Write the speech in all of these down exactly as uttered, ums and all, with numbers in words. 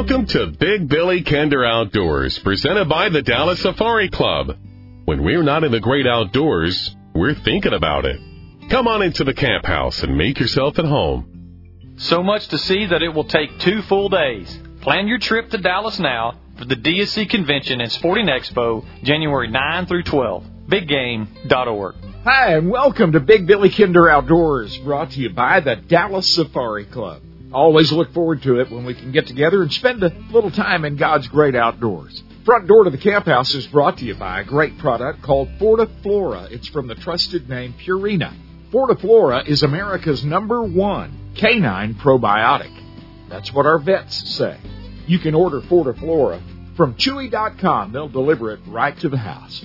Welcome to Big Billy Kinder Outdoors, presented by the Dallas Safari Club. When we're not in the great outdoors, we're thinking about it. Come on into the camp house and make yourself at home. So much to see that it will take two full days. Plan your trip to Dallas now for the D S C Convention and Sporting Expo, January ninth through twelfth. big game dot org. Hi, and welcome to Big Billy Kinder Outdoors, brought to you by the Dallas Safari Club. Always look forward to it when we can get together and spend a little time in God's great outdoors. Front door to the camp house is brought to you by a great product called Fortiflora. It's from the trusted name Purina. Fortiflora is America's number one canine probiotic. That's what our vets say. You can order Fortiflora from Chewy dot com. They'll deliver it right to the house.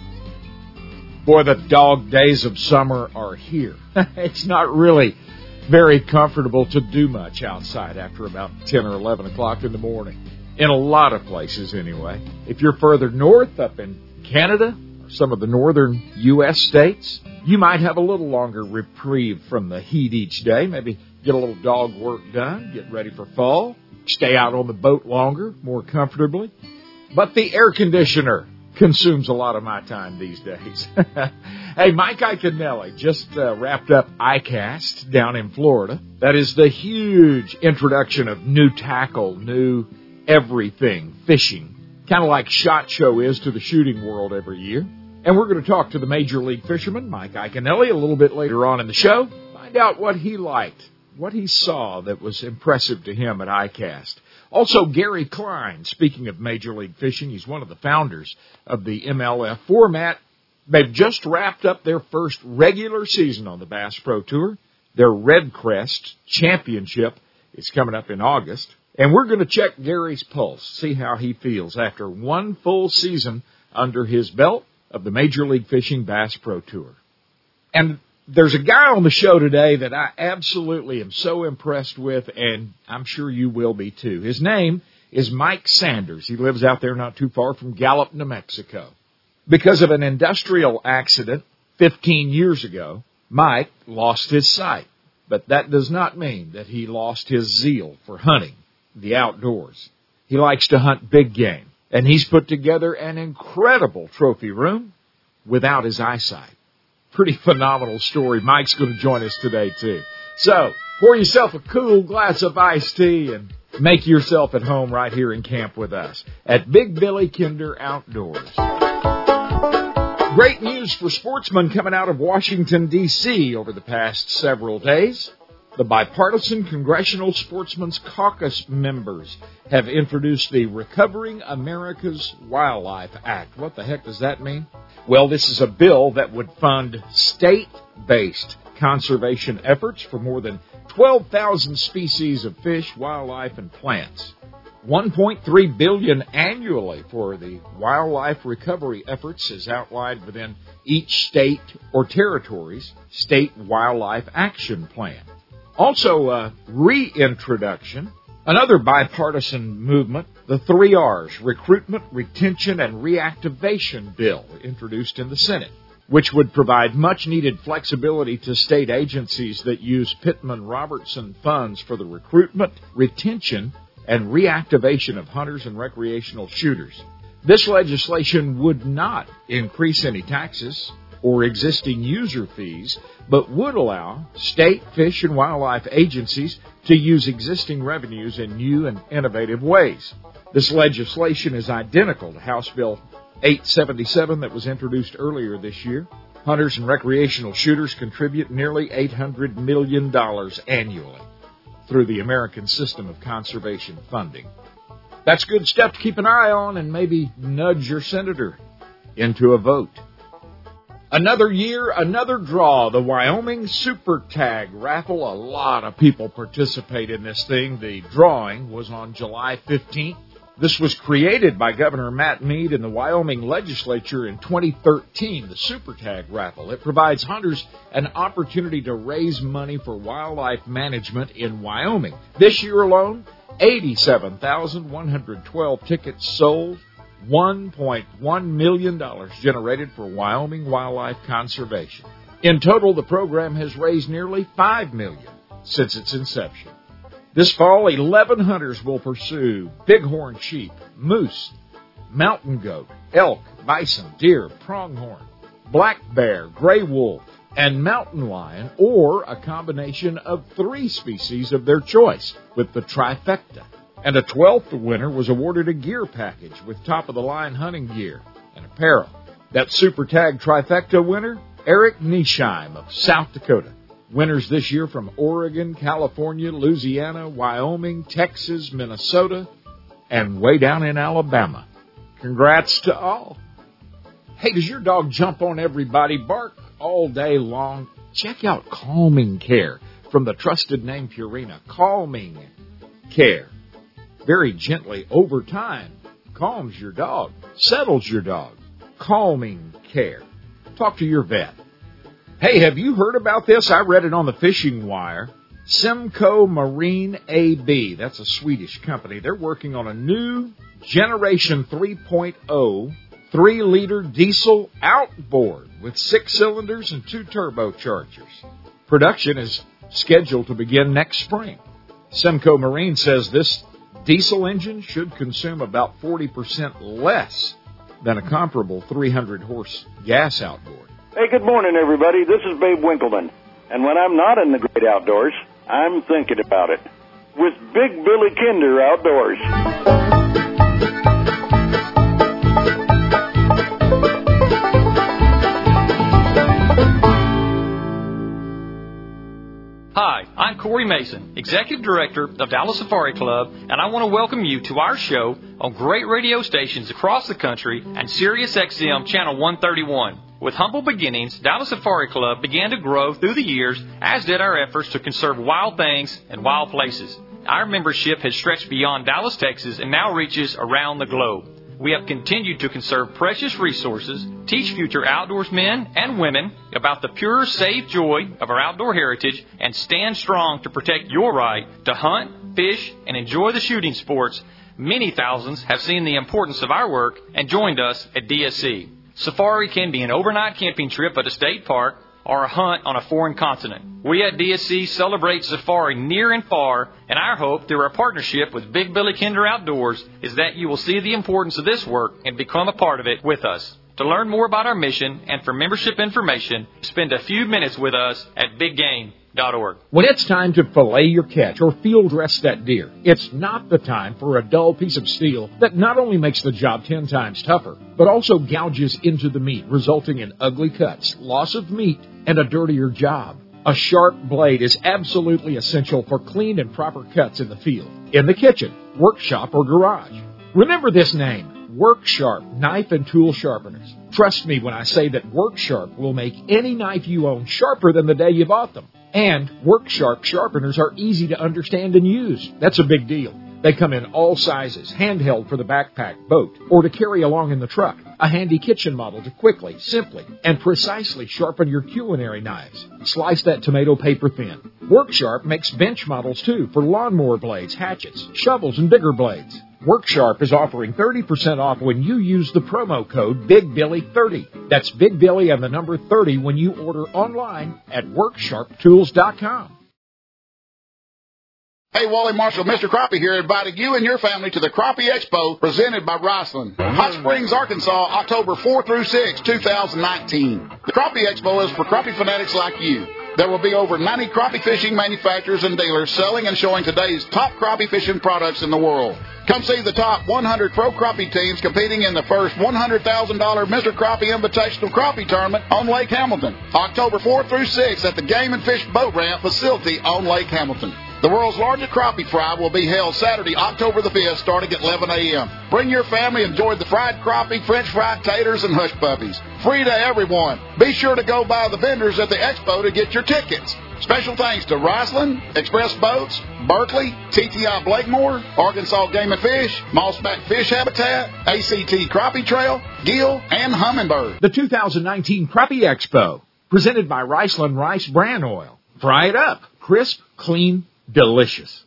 Boy, the dog days of summer are here. It's not really very comfortable to do much outside after about ten or eleven o'clock in the morning. In a lot of places, anyway. If you're further north, up in Canada, or some of the northern U S states, you might have a little longer reprieve from the heat each day. Maybe get a little dog work done, get ready for fall, stay out on the boat longer, more comfortably. But the air conditioner consumes a lot of my time these days. Hey, Mike Iaconelli just uh, wrapped up ICAST down in Florida. That is the huge introduction of new tackle, new everything, fishing. Kind of like SHOT Show is to the shooting world every year. And we're going to talk to the Major League fisherman, Mike Iaconelli, a little bit later on in the show. Find out what he liked, what he saw that was impressive to him at ICAST. Also, Gary Klein, speaking of Major League Fishing, he's one of the founders of the M L F format. They've just wrapped up their first regular season on the Bass Pro Tour. Their Red Crest Championship is coming up in August. And we're going to check Gary's pulse, see how he feels after one full season under his belt of the Major League Fishing Bass Pro Tour. And there's a guy on the show today that I absolutely am so impressed with, and I'm sure you will be too. His name is Mike Sanders. He lives out there not too far from Gallup, New Mexico. Because of an industrial accident fifteen years ago, Mike lost his sight. But that does not mean that he lost his zeal for hunting the outdoors. He likes to hunt big game, and he's put together an incredible trophy room without his eyesight. Pretty phenomenal story. Mike's going to join us today, too. So, pour yourself a cool glass of iced tea and make yourself at home right here in camp with us at Big Billy Kinder Outdoors. Great news for sportsmen coming out of Washington, D C over the past several days. The Bipartisan Congressional Sportsmen's Caucus members have introduced the Recovering America's Wildlife Act. What the heck does that mean? Well, this is a bill that would fund state-based conservation efforts for more than twelve thousand species of fish, wildlife, and plants. one point three billion dollars annually for the wildlife recovery efforts is outlined within each state or territory's State Wildlife Action Plan. Also, uh, reintroduction, another bipartisan movement, the three R's, Recruitment, Retention, and Reactivation Bill, introduced in the Senate, which would provide much-needed flexibility to state agencies that use Pittman-Robertson funds for the recruitment, retention, and reactivation of hunters and recreational shooters. This legislation would not increase any taxes or existing user fees, but would allow state fish and wildlife agencies to use existing revenues in new and innovative ways. This legislation is identical to House Bill eight seventy-seven that was introduced earlier this year. Hunters and recreational shooters contribute nearly eight hundred million dollars annually through the American System of Conservation Funding. That's good stuff to keep an eye on and maybe nudge your senator into a vote. Another year, another draw, the Wyoming Super Tag Raffle. A lot of people participate in this thing. The drawing was on July fifteenth. This was created by Governor Matt Mead and the Wyoming legislature in twenty thirteen, the Super Tag Raffle. It provides hunters an opportunity to raise money for wildlife management in Wyoming. This year alone, eighty-seven thousand one hundred twelve tickets sold, one point one million dollars generated for Wyoming wildlife conservation. In total, the program has raised nearly five million dollars since its inception. This fall, eleven hunters will pursue bighorn sheep, moose, mountain goat, elk, bison, deer, pronghorn, black bear, gray wolf, and mountain lion, or a combination of three species of their choice with the trifecta. And a twelfth winner was awarded a gear package with top-of-the-line hunting gear and apparel. That Super Tag trifecta winner, Eric Niesheim of South Dakota. Winners this year from Oregon, California, Louisiana, Wyoming, Texas, Minnesota, and way down in Alabama. Congrats to all. Hey, does your dog jump on everybody, bark all day long? Check out Calming Care from the trusted name Purina. Calming Care. Very gently over time calms your dog, settles your dog. Calming Care. Talk to your vet. Hey, have you heard about this? I read it on the Fishing Wire. Semco Marine A B, that's a Swedish company. They're working on a new Generation three point oh three-liter diesel outboard with six cylinders and two turbochargers. Production is scheduled to begin next spring. Semco Marine says this diesel engine should consume about forty percent less than a comparable three hundred horse gas outboard. Hey, good morning, everybody. This is Babe Winkleman. And when I'm not in the great outdoors, I'm thinking about it. With Big Billy Kinder Outdoors. Hi, I'm Corey Mason, Executive Director of Dallas Safari Club, and I want to welcome you to our show on great radio stations across the country and Sirius X M Channel one thirty-one. With humble beginnings, Dallas Safari Club began to grow through the years, as did our efforts to conserve wild things and wild places. Our membership has stretched beyond Dallas, Texas, and now reaches around the globe. We have continued to conserve precious resources, teach future outdoorsmen and women about the pure, safe joy of our outdoor heritage, and stand strong to protect your right to hunt, fish, and enjoy the shooting sports. Many thousands have seen the importance of our work and joined us at D S C. Safari can be an overnight camping trip at a state park or a hunt on a foreign continent. We at D S C celebrate safari near and far, and our hope through our partnership with Big Billy Kinder Outdoors is that you will see the importance of this work and become a part of it with us. To learn more about our mission and for membership information, spend a few minutes with us at big game dot org. When it's time to fillet your catch or field rest that deer, it's not the time for a dull piece of steel that not only makes the job ten times tougher, but also gouges into the meat, resulting in ugly cuts, loss of meat, and a dirtier job. A sharp blade is absolutely essential for clean and proper cuts in the field, in the kitchen, workshop, or garage. Remember this name, Work Sharp Knife and Tool Sharpeners. Trust me when I say that Work Sharp will make any knife you own sharper than the day you bought them. And Work Sharp sharpeners are easy to understand and use. That's a big deal. They come in all sizes, handheld for the backpack, boat, or to carry along in the truck. A handy kitchen model to quickly, simply, and precisely sharpen your culinary knives. Slice that tomato paper thin. Work Sharp makes bench models, too, for lawnmower blades, hatchets, shovels, and bigger blades. Work Sharp is offering thirty percent off when you use the promo code Big Billy thirty. That's Big Billy and the number thirty when you order online at work sharp tools dot com. Hey, Wally Marshall, Mister Crappie here, inviting you and your family to the Crappie Expo presented by Riceland. Hot Springs, Arkansas, October fourth through sixth, two thousand nineteen. The Crappie Expo is for crappie fanatics like you. There will be over ninety crappie fishing manufacturers and dealers selling and showing today's top crappie fishing products in the world. Come see the top one hundred pro crappie teams competing in the first one hundred thousand dollars Mister Crappie Invitational Crappie Tournament on Lake Hamilton, October fourth through sixth at the Game and Fish Boat Ramp facility on Lake Hamilton. The world's largest crappie fry will be held Saturday, October the fifth, starting at eleven a.m. Bring your family and enjoy the fried crappie, French fried taters, and hush puppies. Free to everyone. Be sure to go by the vendors at the expo to get your tickets. Special thanks to Riceland, Express Boats, Berkeley, T T I Blakemore, Arkansas Game and Fish, Mossback Fish Habitat, A C T Crappie Trail, Gill, and Humminbird. The two thousand nineteen Crappie Expo, presented by Riceland Rice Bran Oil. Fry it up. Crisp, clean, delicious.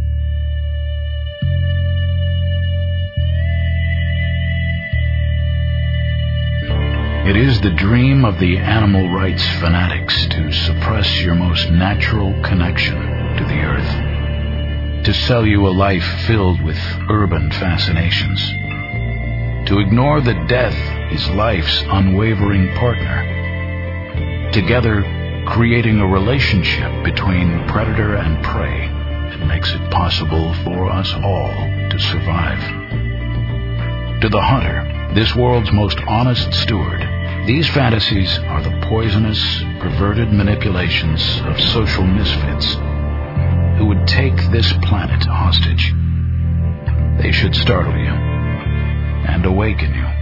It is the dream of the animal rights fanatics to suppress your most natural connection to the earth. to sell you a life filled with urban fascinations, to ignore that death is life's unwavering partner, together creating a relationship between predator and prey that makes it possible for us all to survive. To the hunter, this world's most honest steward, these fantasies are the poisonous, perverted manipulations of social misfits who would take this planet hostage. They should startle you and awaken you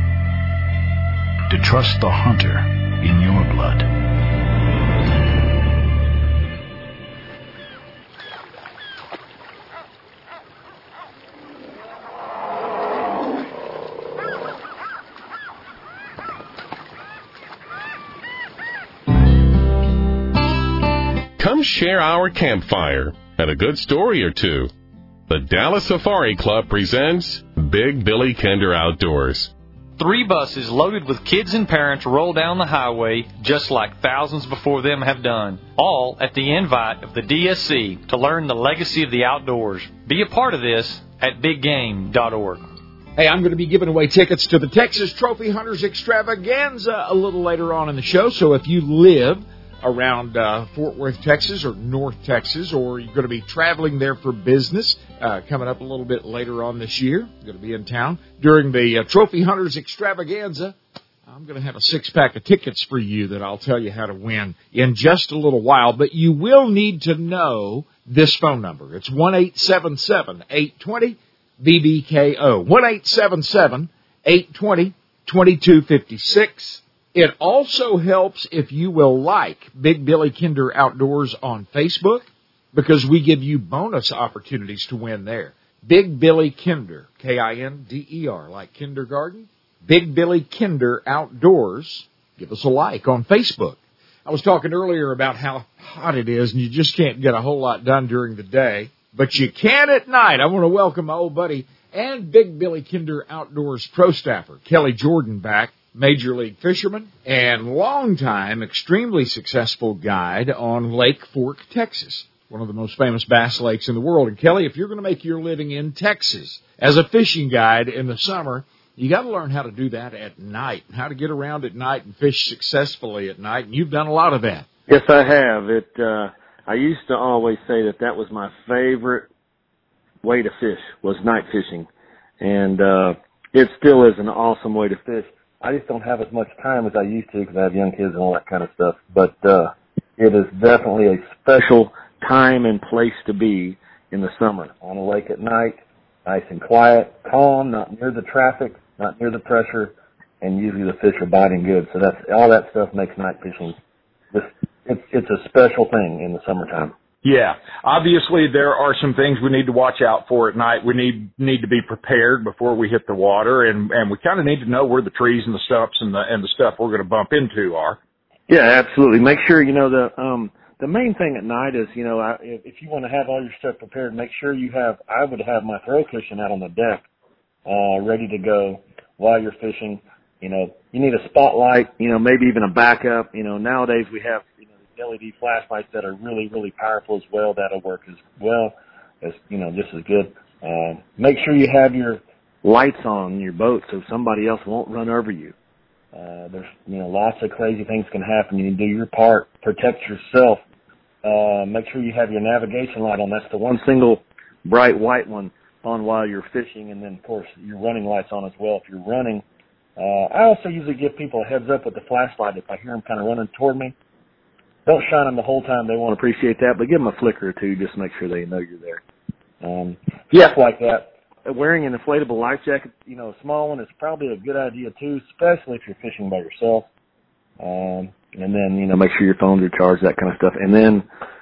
to trust the hunter in your blood. Come share our campfire and a good story or two. The Dallas Safari Club presents Big Billy Kinder Outdoors. Three buses loaded with kids and parents roll down the highway just like thousands before them have done, all at the invite of the D S C to learn the legacy of the outdoors. Be a part of this at big game dot org. Hey, I'm going to be giving away tickets to the Texas Trophy Hunters Extravaganza a little later on in the show, so if you live around uh, Fort Worth, Texas, or North Texas, or you're going to be traveling there for business uh, coming up a little bit later on this year, you're going to be in town during the uh, Trophy Hunters Extravaganza, I'm going to have a six-pack of tickets for you that I'll tell you how to win in just a little while, but you will need to know this phone number. It's one eight seven seven, eight two zero, B B K O, one eight seven seven, eight two zero, two two five six. It also helps if you will like Big Billy Kinder Outdoors on Facebook, because we give you bonus opportunities to win there. Big Billy Kinder, K I N D E R, like kindergarten. Big Billy Kinder Outdoors. Give us a like on Facebook. I was talking earlier about how hot it is, and you just can't get a whole lot done during the day, but you can at night. I want to welcome my old buddy and Big Billy Kinder Outdoors pro staffer, Kelly Jordan, back. Major League fisherman and longtime extremely successful guide on Lake Fork, Texas, one of the most famous bass lakes in the world. And Kelly, if you're going to make your living in Texas as a fishing guide in the summer, you got to learn how to do that at night, how to get around at night and fish successfully at night. And you've done a lot of that. Yes, I have. It. Uh, I used to always say that that was my favorite way to fish, was night fishing. And uh, it still is an awesome way to fish. I just don't have as much time as I used to because I have young kids and all that kind of stuff. But uh, it is definitely a special time and place to be in the summer on a lake at night, nice and quiet, calm, not near the traffic, not near the pressure, and usually the fish are biting good. So that's all that stuff makes night fishing just it's it's a special thing in the summertime. Yeah. Obviously, there are some things we need to watch out for at night. We need need to be prepared before we hit the water, and, and we kind of need to know where the trees and the stumps and the and the stuff we're going to bump into are. Yeah, absolutely. Make sure, you know, the um the main thing at night is, you know, I, if you want to have all your stuff prepared, make sure you have, I would have my throw cushion out on the deck, uh, ready to go while you're fishing. You know, you need a spotlight, you know, maybe even a backup. You know, nowadays we have, you know, L E D flashlights that are really, really powerful as well. That'll work as well as, you know, just as good. Uh, make sure you have your lights on your boat so somebody else won't run over you. Uh, there's, you know, lots of crazy things can happen. You need to do your part, protect yourself. Uh, make sure you have your navigation light on. That's the one single bright white one on while you're fishing. And then, of course, your running lights on as well if you're running. Uh, I also usually give people a heads up with the flashlight if I hear them kind of running toward me. Don't shine them the whole time. They won't appreciate that, but give them a flicker or two just to make sure they know you're there. Um, stuff like that. Wearing an inflatable life jacket, you know, a small one is probably a good idea too, especially if you're fishing by yourself. Um, and then, you know, make sure your phones are charged, that kind of stuff. And then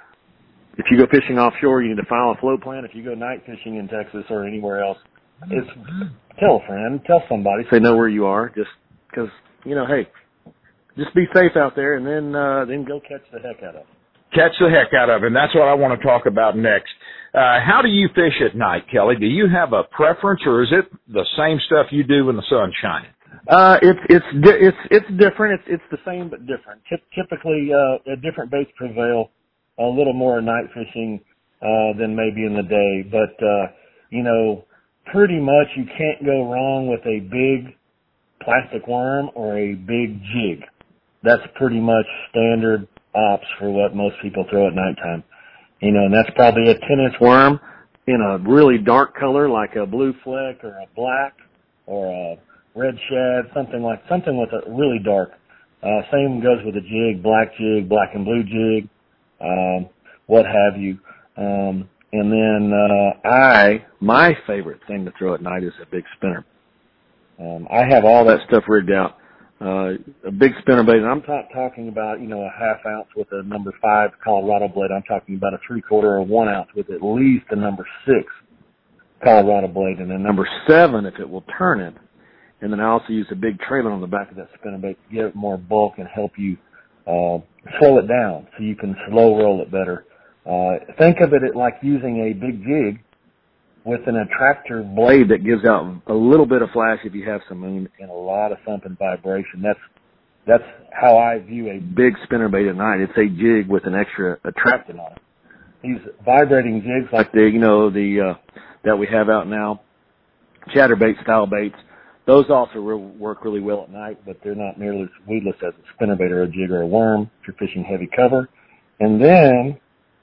if you go fishing offshore, you need to file a float plan. If you go night fishing in Texas or anywhere else, it's, tell a friend, tell somebody, so they know where you are, just because, you know, hey, just be safe out there, and then uh, then go catch the heck out of it. Catch the heck out of it, and that's what I want to talk about next. Uh, how do you fish at night, Kelly? Do you have a preference, or is it the same stuff you do when the sun's shining? Uh, it's it's it's it's different. It's it's the same but different. Typically, uh, different baits prevail. A little more night fishing. uh, than maybe in the day. But, uh, you know, pretty much you can't go wrong with a big plastic worm or a big jig. That's pretty much standard ops for what most people throw at nighttime. You know, and that's probably a ten inch worm in a really dark color like a blue fleck or a black or a red shad, something like, something with a really dark. Uh, same goes with a jig, black jig, black and blue jig, um, what have you. Um, and then, uh, I, my favorite thing to throw at night is a big spinner. Um, I have all that stuff rigged out. Uh, a big spinnerbait, and I'm not talking about, you know, a half ounce with a number five Colorado blade. I'm talking about a three quarter or one ounce with at least a number six Colorado blade, and a number seven if it will turn it. And then I also use a big trailer on the back of that spinnerbait to give it more bulk and help you, uh, slow it down so you can slow roll it better. Uh, think of it like using a big jig with an attractor blade that gives out a little bit of flash if you have some moon and a lot of thump and vibration. That's that's how I view a big spinnerbait at night. It's a jig with an extra attractant on it. These vibrating jigs like the, you know, the, uh, that we have out now, chatterbait style baits, those also re- work really well at night, but they're not nearly as weedless as a spinnerbait or a jig or a worm if you're fishing heavy cover. And then,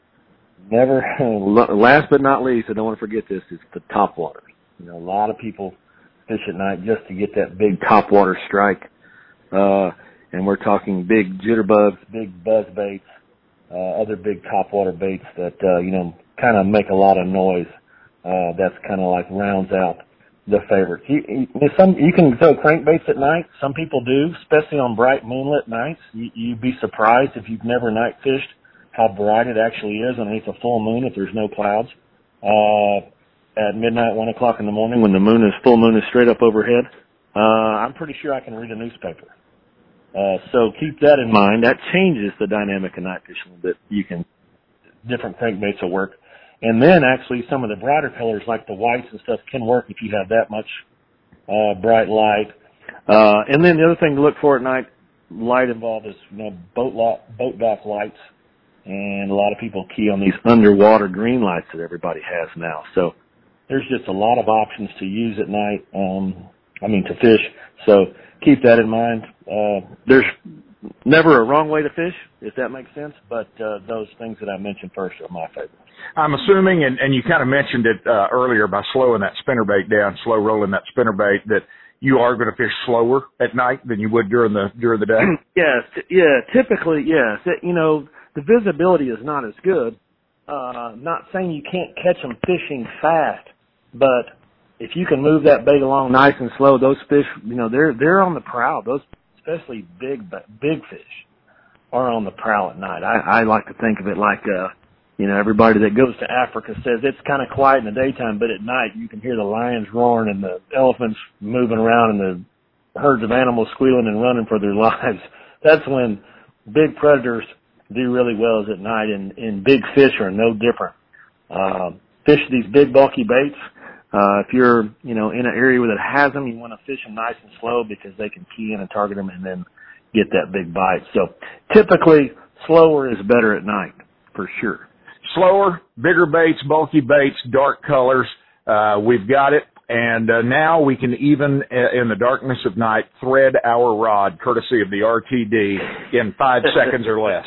Never, last but not least, I don't want to forget this, is the topwater. You know, a lot of people fish at night just to get that big topwater strike. Uh, and we're talking big jitterbugs, big buzz baits, uh, other big topwater baits that, uh, you know, kind of make a lot of noise. Uh, that's kind of like rounds out the favorites. You, you, some, you can throw crankbaits at night. Some people do, especially on bright moonlit nights. You, you'd be surprised if you've never night fished how bright it actually is underneath a full moon if there's no clouds. Uh, at midnight, one o'clock in the morning when the moon is, full moon is straight up overhead, uh, I'm pretty sure I can read a newspaper. Uh, so keep that in mind. That changes the dynamic of night fishing a little bit. You can, different crankbaits will work. And then actually some of the brighter colors like the whites and stuff can work if you have that much, uh, bright light. Uh, and then the other thing to look for at night, light involved is, you know, boat lot, boat dock lights. And a lot of people key on these underwater green lights that everybody has now. So there's just a lot of options to use at night, um, I mean to fish. So keep that in mind. Uh, there's never a wrong way to fish, if that makes sense, but uh, those things that I mentioned first are my favorite. I'm assuming, and, and you kind of mentioned it uh, earlier by slowing that spinnerbait down, slow rolling that spinnerbait, that you are going to fish slower at night than you would during the during the day? Yes, yeah, typically, yes. It, you know, the visibility is not as good. Uh, not saying you can't catch them fishing fast, but if you can move that bait along nice and slow, those fish, you know, they're they're on the prowl. Those, especially big big fish, are on the prowl at night. I, I like to think of it like, uh, you know, everybody that goes to Africa says it's kind of quiet in the daytime, but at night you can hear the lions roaring and the elephants moving around and the herds of animals squealing and running for their lives. That's when big predators do really well, is at night, and, and big fish are no different. Uh, fish these big bulky baits. Uh, if you're, you know, in an area that has them, you want to fish them nice and slow because they can key in and target them and then get that big bite. So typically slower is better at night, for sure. Slower, bigger baits, bulky baits, dark colors. Uh, we've got it. And uh, now we can even, uh, in the darkness of night, thread our rod, courtesy of the R T D, in five seconds or less.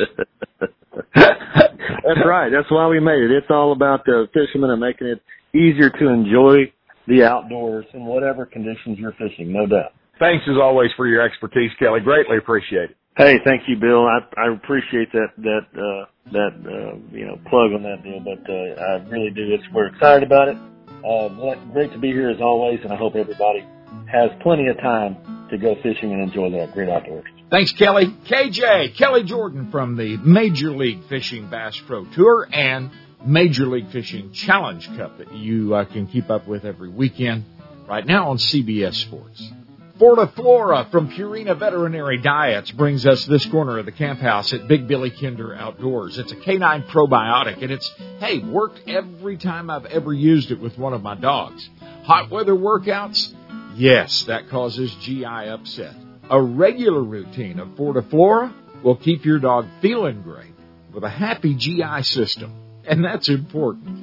That's right. That's why we made it. It's all about the fishermen and making it easier to enjoy the outdoors in whatever conditions you're fishing, no doubt. Thanks, as always, for your expertise, Kelly. Greatly appreciate it. Hey, thank you, Bill. I, I appreciate that that uh, that uh, you know plug on that deal, but uh, I really do. It's we're excited about it. Uh, great to be here as always, and I hope everybody has plenty of time to go fishing and enjoy that great outdoors. Thanks, Kelly. K J, Kelly Jordan from the Major League Fishing Bass Pro Tour and Major League Fishing Challenge Cup that you uh, can keep up with every weekend right now on C B S Sports. Fortiflora from Purina Veterinary Diets brings us this corner of the camp house at Big Billy Kinder Outdoors. It's a canine probiotic, and it's, hey, worked every time I've ever used it with one of my dogs. Hot weather workouts? Yes, that causes G I upset. A regular routine of Fortiflora will keep your dog feeling great with a happy G I system, and that's important.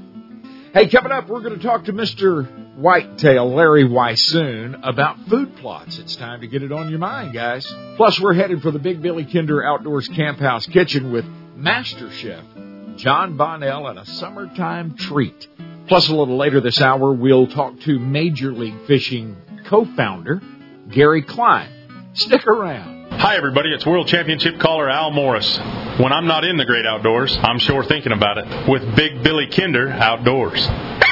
Hey, coming up, we're going to talk to Mister Whitetail, Larry Weissoon, about food plots. It's time to get it on your mind, guys. Plus, we're headed for the Big Billy Kinder Outdoors Camp House Kitchen with Master Chef John Bonnell and a summertime treat. Plus, a little later this hour, we'll talk to Major League Fishing co-founder Gary Klein. Stick around. Hi, everybody. It's World Championship caller Al Morris. When I'm not in the great outdoors, I'm sure thinking about it with Big Billy Kinder Outdoors.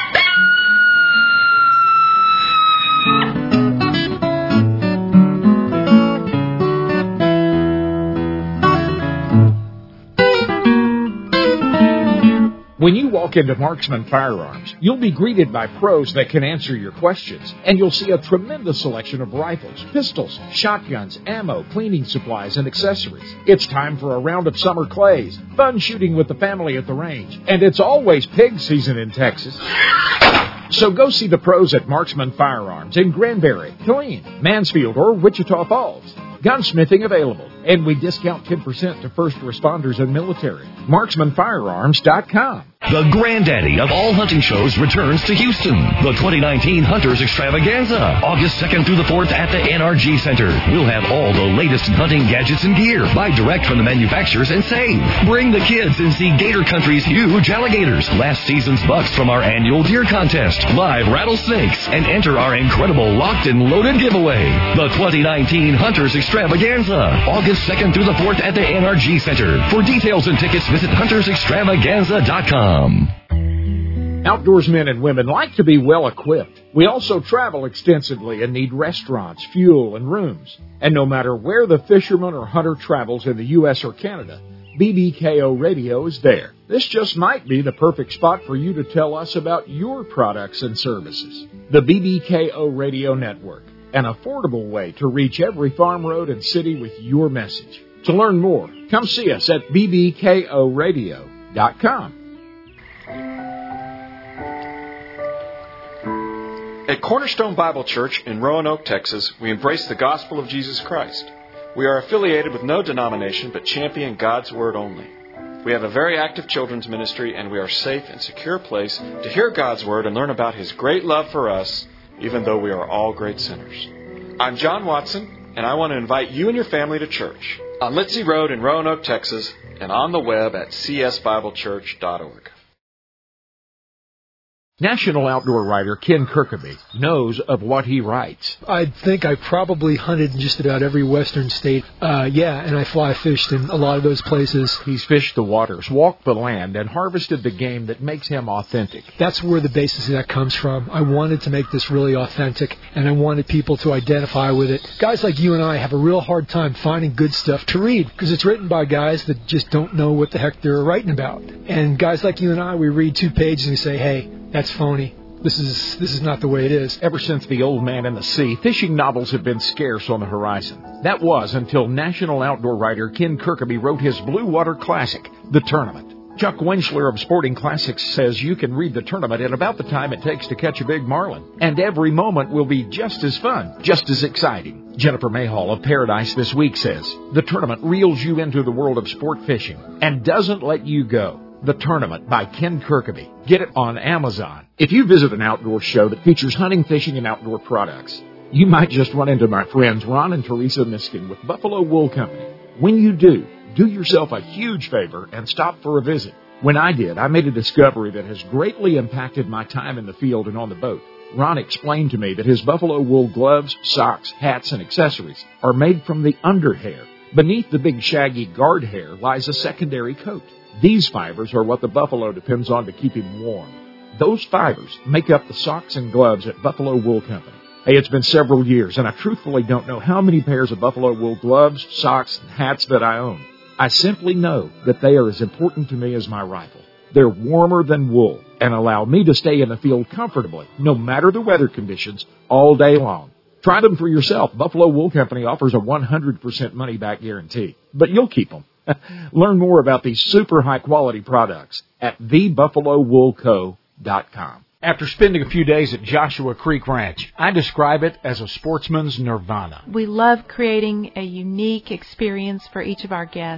When you walk into Marksman Firearms, you'll be greeted by pros that can answer your questions, and you'll see a tremendous selection of rifles, pistols, shotguns, ammo, cleaning supplies, and accessories. It's time for a round of summer clays, fun shooting with the family at the range, and it's always pig season in Texas. So go see the pros at Marksman Firearms in Granbury, Killeen, Mansfield, or Wichita Falls. Gunsmithing available, and we discount ten percent to first responders and military. Marksman Firearms dot com. The granddaddy of all hunting shows returns to Houston. The twenty nineteen Hunters Extravaganza, August second through the fourth at the N R G Center. We'll have all the latest hunting gadgets and gear. Buy direct from the manufacturers and save. Bring the kids and see Gator Country's huge alligators, last season's bucks from our annual deer contest, live rattlesnakes, and enter our incredible locked and loaded giveaway. The twenty nineteen Hunters Extravaganza, August second through the fourth at the N R G Center. For details and tickets, visit hunters extravaganza dot com. Outdoors men and women like to be well equipped. We also travel extensively and need restaurants, fuel, and rooms. And no matter where the fisherman or hunter travels in the U S or Canada, B B K O Radio is there. This just might be the perfect spot for you to tell us about your products and services. The B B K O Radio Network, an affordable way to reach every farm road and city with your message. To learn more, come see us at B B K O radio dot com. At Cornerstone Bible Church in Roanoke, Texas, we embrace the gospel of Jesus Christ. We are affiliated with no denomination but champion God's Word only. We have a very active children's ministry, and we are a safe and secure place to hear God's Word and learn about His great love for us, even though we are all great sinners. I'm John Watson, and I want to invite you and your family to church on Litzy Road in Roanoke, Texas, and on the web at c s bible church dot org. National outdoor writer Ken Kirkaby knows of what he writes. I think I probably hunted in just about every western state. Uh, yeah, and I fly fished in a lot of those places. He's fished the waters, walked the land, and harvested the game that makes him authentic. That's where the basis of that comes from. I wanted to make this really authentic, and I wanted people to identify with it. Guys like you and I have a real hard time finding good stuff to read, because it's written by guys that just don't know what the heck they're writing about. And guys like you and I, we read two pages and we say, hey, that's phony. This is this is not the way it is. Ever since The Old Man and the Sea, fishing novels have been scarce on the horizon. That was until national outdoor writer Ken Kirkaby wrote his Blue Water Classic, The Tournament. Chuck Winchler of Sporting Classics says you can read The Tournament in about the time it takes to catch a big marlin. And every moment will be just as fun, just as exciting. Jennifer Mayhall of Paradise This Week says, The Tournament reels you into the world of sport fishing and doesn't let you go. The Tournament by Ken Kirkaby. Get it on Amazon. If you visit an outdoor show that features hunting, fishing, and outdoor products, you might just run into my friends Ron and Teresa Miskin with Buffalo Wool Company. When you do, do yourself a huge favor and stop for a visit. When I did, I made a discovery that has greatly impacted my time in the field and on the boat. Ron explained to me that his buffalo wool gloves, socks, hats, and accessories are made from the underhair. Beneath the big shaggy guard hair lies a secondary coat. These fibers are what the buffalo depends on to keep him warm. Those fibers make up the socks and gloves at Buffalo Wool Company. Hey, it's been several years, and I truthfully don't know how many pairs of buffalo wool gloves, socks, and hats that I own. I simply know that they are as important to me as my rifle. They're warmer than wool and allow me to stay in the field comfortably, no matter the weather conditions, all day long. Try them for yourself. Buffalo Wool Company offers a one hundred percent money-back guarantee, but you'll keep them. Learn more about these super high-quality products at the buffalo wool co dot com. After spending a few days at Joshua Creek Ranch, I describe it as a sportsman's nirvana. We love creating a unique experience for each of our guests.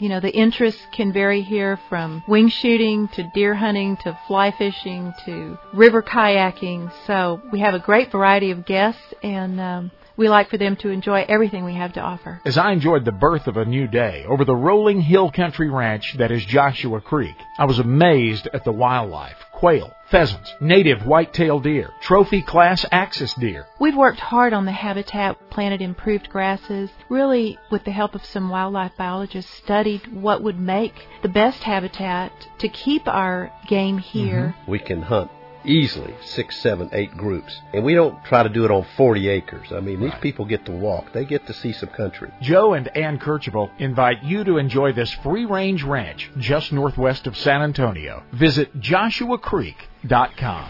You know, the interests can vary here from wing shooting to deer hunting to fly fishing to river kayaking. So we have a great variety of guests, and um, we like for them to enjoy everything we have to offer. As I enjoyed the birth of a new day over the rolling hill country ranch that is Joshua Creek, I was amazed at the wildlife. Quail, pheasants, native white-tailed deer, trophy class axis deer. We've worked hard on the habitat, planted improved grasses, really with the help of some wildlife biologists studied what would make the best habitat to keep our game here. Mm-hmm. We can hunt easily six, seven, eight groups. And we don't try to do it on forty acres. I mean, these right. people get to walk. They get to see some country. Joe and Ann Kercheval invite you to enjoy this free-range ranch just northwest of San Antonio. Visit joshua creek dot com.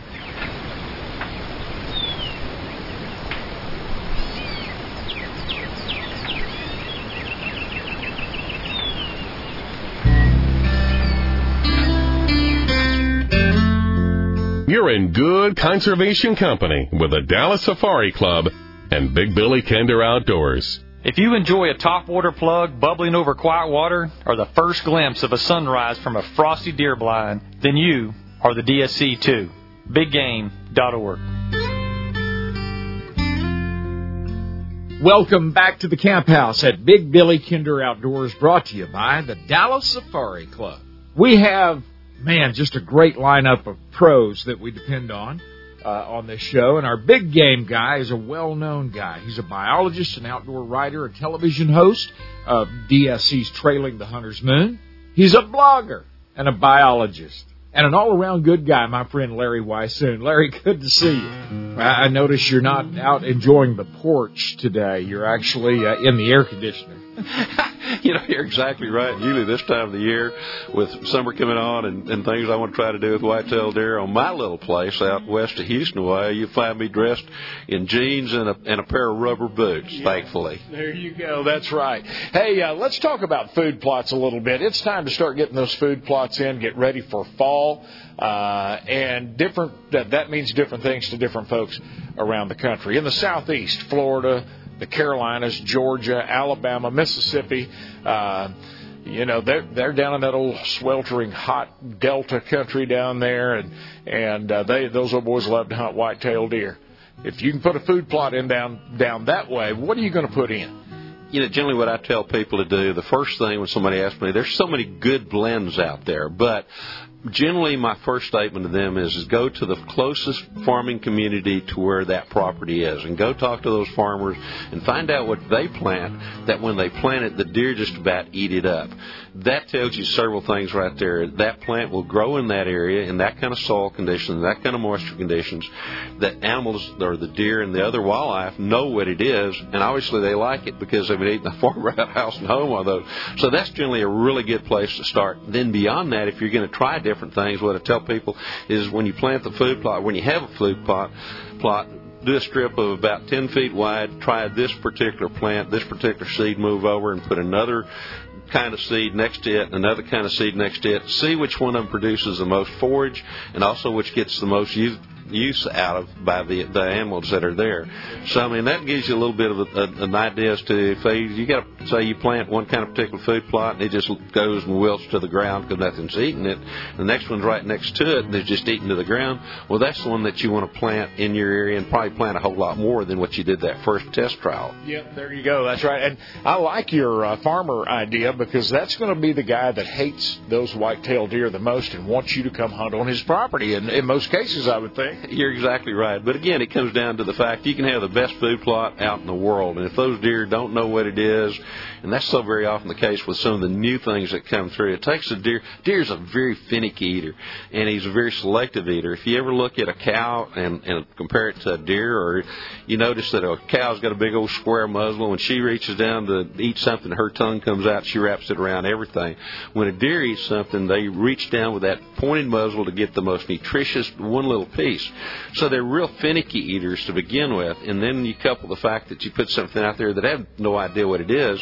You're in good conservation company with the Dallas Safari Club and Big Billy Kinder Outdoors. If you enjoy a top-water plug bubbling over quiet water or the first glimpse of a sunrise from a frosty deer blind, then you are the D S C too. big game dot org. Welcome back to the Camp House at Big Billy Kinder Outdoors, brought to you by the Dallas Safari Club. We have, man, just a great lineup of pros that we depend on uh, on this show. And our big game guy is a well-known guy. He's a biologist, an outdoor writer, a television host of D S C's Trailing the Hunter's Moon. He's a blogger and a biologist and an all-around good guy, my friend Larry Weissoon. Larry, good to see you. I notice you're not out enjoying the porch today. You're actually uh, in the air conditioner. You know, you're exactly right. Usually this time of the year, with summer coming on and, and things I want to try to do with white-tailed deer on my little place out west of Houston way, you find me dressed in jeans and a, and a pair of rubber boots, yeah, thankfully. There you go. That's right. Hey, uh, let's talk about food plots a little bit. It's time to start getting those food plots in, get ready for fall. Uh, and different that, that means different things to different folks around the country. In the southeast, Florida, the Carolinas, Georgia, Alabama, Mississippi, uh, you know, they're, they're down in that old sweltering hot Delta country down there, and, and uh, they those old boys love to hunt white-tailed deer. If you can put a food plot in down, down that way, what are you going to put in? You know, generally what I tell people to do, the first thing when somebody asks me, there's so many good blends out there, but generally my first statement to them is, is go to the closest farming community to where that property is and go talk to those farmers and find out what they plant, that when they plant it, the deer just about eat it up. That tells you several things right there. That plant will grow in that area, in that kind of soil conditions, that kind of moisture conditions, that animals, or the deer and the other wildlife, know what it is, and obviously they like it because they've been eating the farm out house and home on those. So that's generally a really good place to start. Then beyond that, if you're going to try different things, what I tell people is when you plant the food plot, when you have a food plot, plot, do a strip of about ten feet wide, try this particular plant, this particular seed, move over and put another kind of seed next to it, another kind of seed next to it, see which one of them produces the most forage and also which gets the most use, use out of by the the animals that are there. So, I mean, that gives you a little bit of a, a, an idea as to if they, you got to say you plant one kind of particular food plot and it just goes and wilts to the ground because nothing's eating it. The next one's right next to it and they're just eating to the ground. Well, that's the one that you want to plant in your area and probably plant a whole lot more than what you did that first test trial. Yep, there you go. That's right. And I like your uh, farmer idea because that's going to be the guy that hates those white-tailed deer the most and wants you to come hunt on his property. And in most cases, I would think. You're exactly right. But again, it comes down to the fact you can have the best food plot out in the world. And if those deer don't know what it is, and that's so very often the case with some of the new things that come through, it takes a deer. Deer's a very finicky eater, and he's a very selective eater. If you ever look at a cow and, and compare it to a deer, or you notice that a cow's got a big old square muzzle, when she reaches down to eat something, her tongue comes out, she wraps it around everything. When a deer eats something, they reach down with that pointed muzzle to get the most nutritious one little piece. So they're real finicky eaters to begin with, and then you couple the fact that you put something out there that have no idea what it is,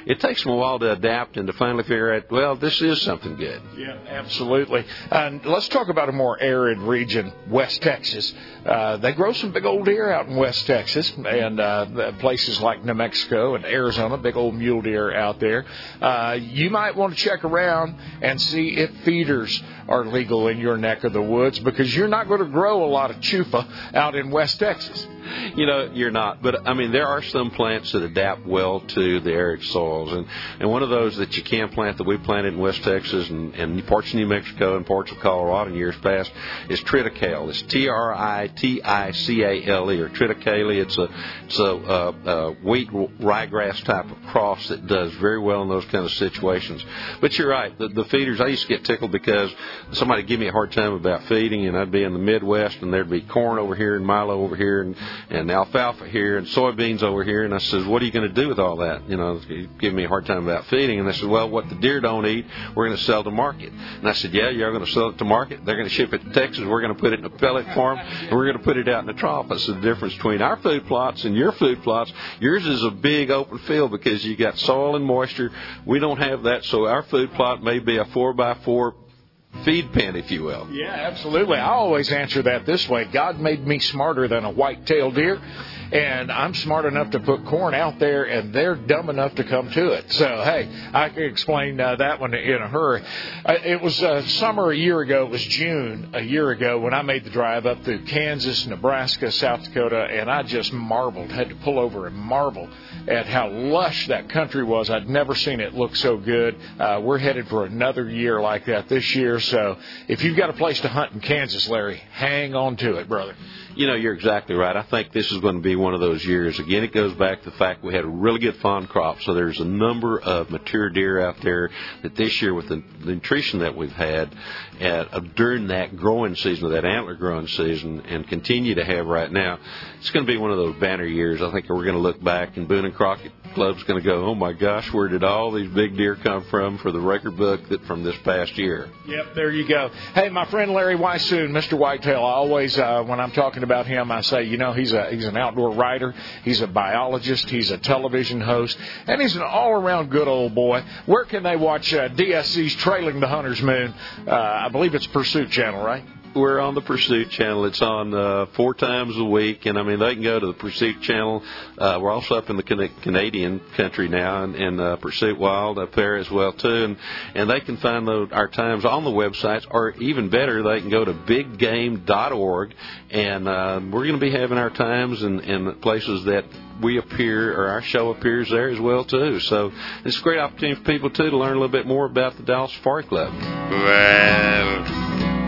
it takes them a while to adapt and to finally figure out, well, this is something good. Yeah, absolutely. And let's talk about a more arid region, West Texas. Uh, they grow some big old deer out in West Texas, and uh, places like New Mexico and Arizona, big old mule deer out there. Uh, you might want to check around and see if feeders are legal in your neck of the woods, because you're not going to grow a lot of chufa out in West Texas. You know, you're not. But, I mean, there are some plants that adapt well to the arid soils. And, and one of those that you can plant that we planted in West Texas and, and parts of New Mexico and parts of Colorado in years past is triticale. It's T R I T I C A L E, or triticale. It's a, it's a, uh, uh, wheat ryegrass type of cross that does very well in those kind of situations. But you're right. The, the feeders, I used to get tickled because somebody would give me a hard time about feeding, and I'd be in the Midwest, and there'd be corn over here and milo over here, and and alfalfa here and soybeans over here. And I said, what are you going to do with all that? You know, give me a hard time about feeding. And they said, well, what the deer don't eat, we're going to sell to market. And I said, yeah, you're going to sell it to market. They're going to ship it to Texas. We're going to put it in a pellet farm, and we're going to put it out in the trough. That's the difference between our food plots and your food plots. Yours is a big open field because you got soil and moisture. We don't have that, so our food plot may be a four by four feed pen, if you will. Yeah, absolutely. I always answer that this way. God made me smarter than a white-tailed deer, and I'm smart enough to put corn out there, and they're dumb enough to come to it. So, hey, I can explain uh, that one in a hurry. Uh, it was uh, summer a year ago. It was June a year ago when I made the drive up through Kansas, Nebraska, South Dakota, and I just marveled, had to pull over and marvel at how lush that country was. I'd never seen it look so good. Uh, we're headed for another year like that this year. So if you've got a place to hunt in Kansas, Larry, hang on to it, brother. You know, you're exactly right. I think this is going to be one of those years. Again, it goes back to the fact we had a really good fawn crop, so there's a number of mature deer out there that this year, with the, the nutrition that we've had at, uh, during that growing season, of that antler growing season, and continue to have right now, it's going to be one of those banner years. I think we're going to look back, and Boone and Crockett Club's going to go, oh, my gosh, where did all these big deer come from for the record book that from this past year? Yep, there you go. Hey, my friend Larry Weissoon, Mister Whitetail, I always, uh, when I'm talking about him, I say, you know, he's a he's an outdoor writer, he's a biologist, he's a television host, and he's an all-around good old boy. Where can they watch uh, D S C's Trailing the Hunter's Moon? Uh, I believe it's Pursuit Channel, right? We're on the Pursuit Channel. It's on uh, four times a week, and I mean they can go to the Pursuit Channel. Uh, we're also up in the Can- Canadian country now, and, and uh, Pursuit Wild up there as well too, and and they can find the, our times on the websites, or even better, they can go to big game dot org, and uh, we're going to be having our times and, and places that we appear, or our show appears there as well too. So it's a great opportunity for people too to learn a little bit more about the Dallas Safari Club. Well.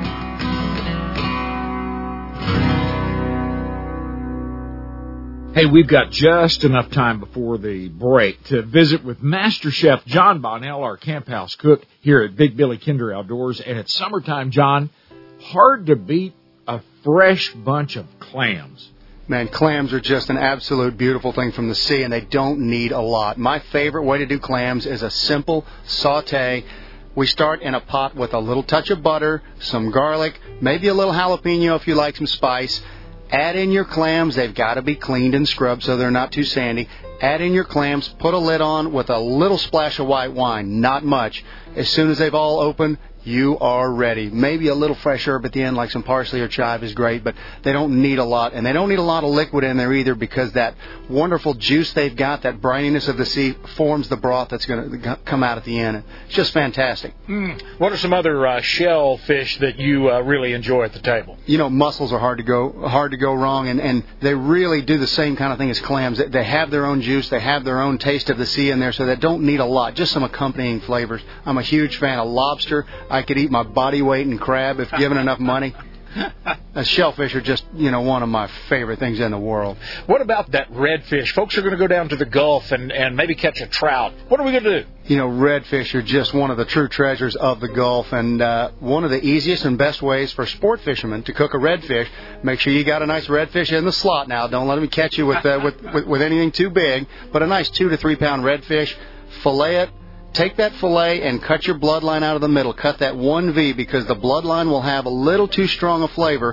Hey, we've got just enough time before the break to visit with Master Chef John Bonnell, our camp house cook here at Big Billy Kinder Outdoors. And it's summertime, John. Hard to beat a fresh bunch of clams. Man, clams are just an absolute beautiful thing from the sea, and they don't need a lot. My favorite way to do clams is a simple saute. We start in a pot with a little touch of butter, some garlic, maybe a little jalapeno if you like some spice. Add in your clams. They've got to be cleaned and scrubbed so they're not too sandy. Add in your clams. Put a lid on with a little splash of white wine, not much. As soon as they've all opened, you are ready. Maybe a little fresh herb at the end, like some parsley or chive, is great, but they don't need a lot. And they don't need a lot of liquid in there either, because that wonderful juice they've got, that brininess of the sea, forms the broth that's going to come out at the end. It's just fantastic. Mm. What are some other uh, shellfish that you uh, really enjoy at the table? You know, mussels are hard to go hard to go wrong, and, and they really do the same kind of thing as clams. They have their own juice. They have their own taste of the sea in there, so they don't need a lot, just some accompanying flavors. I'm a huge fan of lobster. I could eat my body weight in crab if given enough money. Uh, shellfish are just, you know, one of my favorite things in the world. What about that redfish? Folks are going to go down to the Gulf and, and maybe catch a trout. What are we going to do? You know, redfish are just one of the true treasures of the Gulf, and uh, one of the easiest and best ways for sport fishermen to cook a redfish. Make sure you got a nice redfish in the slot now. Don't let them catch you with, uh, with, with, with anything too big, but a nice two to three pound redfish. Fillet it. Take that fillet and cut your bloodline out of the middle. Cut that one V, because the bloodline will have a little too strong a flavor.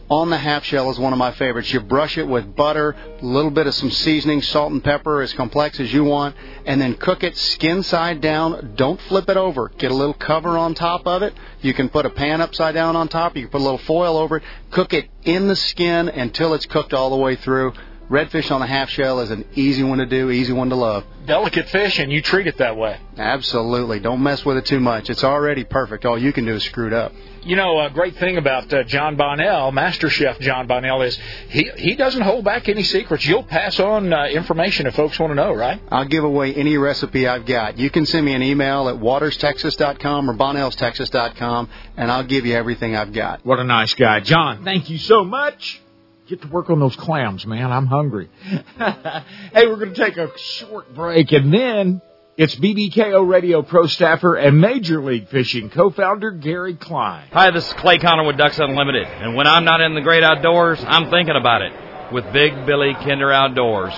on the half shell is one of my favorites. You brush it with butter, a little bit of some seasoning, salt and pepper, as complex as you want, and then cook it skin side down. Don't flip it over. Get a little cover on top of it. You can put a pan upside down on top. You can put a little foil over it. Cook it in the skin until it's cooked all the way through. Redfish on a half shell is an easy one to do, easy one to love. Delicate fish, and you treat it that way. Absolutely. Don't mess with it too much. It's already perfect. All you can do is screw it up. You know, a great thing about uh, John Bonnell, Master Chef John Bonnell, is he, he doesn't hold back any secrets. You'll pass on uh, information if folks want to know, right? I'll give away any recipe I've got. You can send me an email at waters texas dot com or bonnells texas dot com, and I'll give you everything I've got. What a nice guy. John, thank you so much. Get to work on those clams, man. I'm hungry. Hey, we're going to take a short break, and then it's B B K O Radio Pro Staffer and Major League Fishing co-founder Gary Klein. Hi, this is Clay Connor with Ducks Unlimited, and when I'm not in the great outdoors, I'm thinking about it with Big Billy Kinder Outdoors.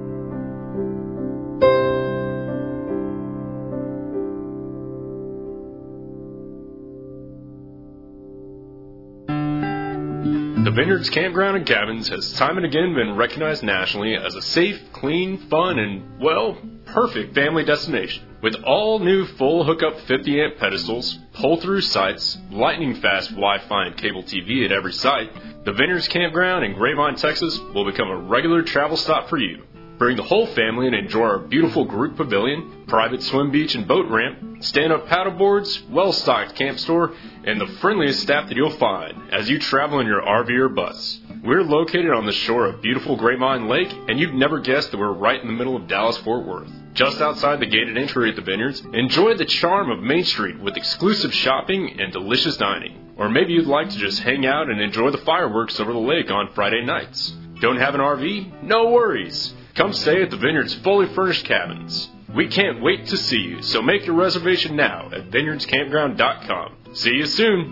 The Vineyards Campground and Cabins has time and again been recognized nationally as a safe, clean, fun, and, well, perfect family destination. With all new full hookup fifty amp pedestals, pull-through sites, lightning-fast Wi-Fi and cable T V at every site, the Vineyards Campground in Grapevine, Texas will become a regular travel stop for you. Bring the whole family and enjoy our beautiful group pavilion, private swim beach and boat ramp, stand-up paddleboards, well-stocked camp store, and the friendliest staff that you'll find as you travel in your R V or bus. We're located on the shore of beautiful Grapevine Lake, and you'd never guess that we're right in the middle of Dallas-Fort Worth. Just outside the gated entry at the Vineyards, enjoy the charm of Main Street with exclusive shopping and delicious dining. Or maybe you'd like to just hang out and enjoy the fireworks over the lake on Friday nights. Don't have an R V? No worries. Come stay at the Vineyards' fully furnished cabins. We can't wait to see you, so make your reservation now at vineyards campground dot com. See you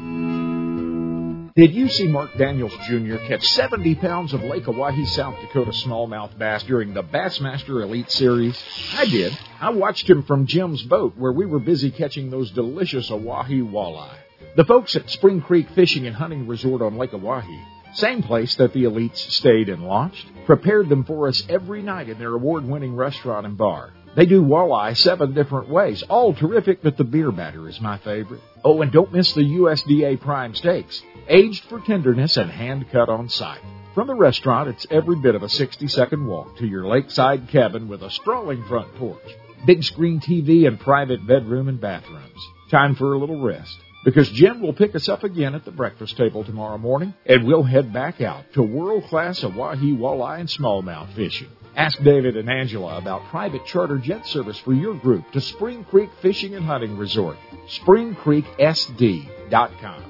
soon. Did you see Mark Daniels Junior catch seventy pounds of Lake Oahe, South Dakota smallmouth bass during the Bassmaster Elite Series? I did. I watched him from Jim's boat where we were busy catching those delicious Oahe walleye. The folks at Spring Creek Fishing and Hunting Resort on Lake Oahe, same place that the elites stayed and launched, prepared them for us every night in their award-winning restaurant and bar. They do walleye seven different ways, all terrific, but the beer batter is my favorite. Oh, and don't miss the U S D A prime steaks, aged for tenderness and hand-cut on site. From the restaurant, it's every bit of a sixty-second walk to your lakeside cabin with a sprawling front porch, big screen T V, and private bedroom and bathrooms. Time for a little rest, because Jim will pick us up again at the breakfast table tomorrow morning, and we'll head back out to world-class Oahe walleye and smallmouth fishing. Ask David and Angela about private charter jet service for your group to Spring Creek Fishing and Hunting Resort. spring creek s d dot com.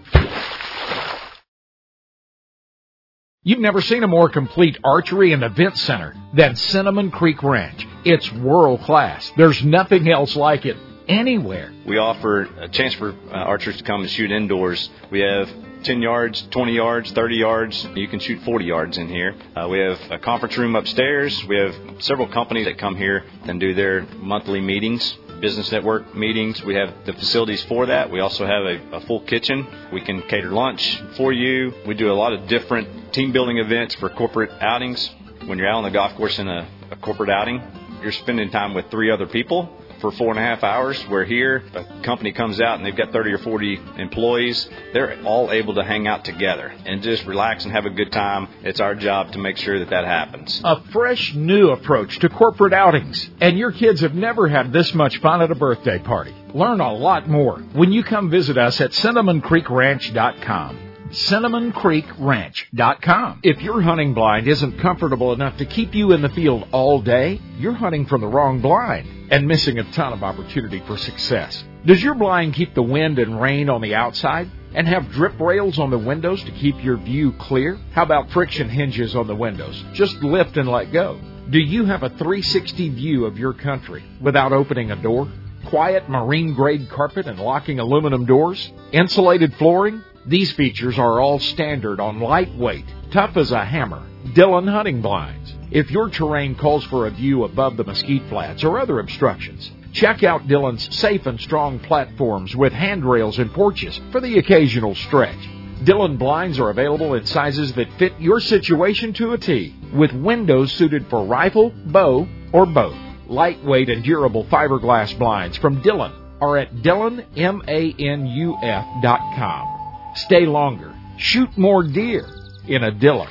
You've never seen a more complete archery and event center than Cinnamon Creek Ranch. It's world-class. There's nothing else like it anywhere. We offer a chance for uh, archers to come and shoot indoors. We have ten yards, twenty yards, thirty yards. You can shoot forty yards in here. Uh, we have a conference room upstairs. We have several companies that come here and do their monthly meetings, business network meetings. We have the facilities for that. We also have a, a full kitchen. We can cater lunch for you. We do a lot of different team building events for corporate outings. When you're out on the golf course in a, a corporate outing, you're spending time with three other people for four and a half hours. Where here, a company comes out and they've got thirty or forty employees. They're all able to hang out together and just relax and have a good time. It's our job to make sure that that happens. A fresh, new approach to corporate outings. And your kids have never had this much fun at a birthday party. Learn a lot more when you come visit us at cinnamon creek ranch dot com. cinnamon creek ranch dot com. If your hunting blind isn't comfortable enough to keep you in the field all day, you're hunting from the wrong blind and missing a ton of opportunity for success. Does your blind keep the wind and rain on the outside and have drip rails on the windows to keep your view clear? How about friction hinges on the windows? Just lift and let go. Do you have a three sixty view of your country without opening a door? Quiet marine-grade carpet and locking aluminum doors? Insulated flooring? These features are all standard on lightweight, tough as a hammer Dillon hunting blinds. If your terrain calls for a view above the mesquite flats or other obstructions, check out Dillon's safe and strong platforms with handrails and porches for the occasional stretch. Dillon blinds are available in sizes that fit your situation to a T, with windows suited for rifle, bow, or both. Lightweight and durable fiberglass blinds from Dillon are at Dillon manuf dot com. Stay longer, shoot more deer in a Dillon.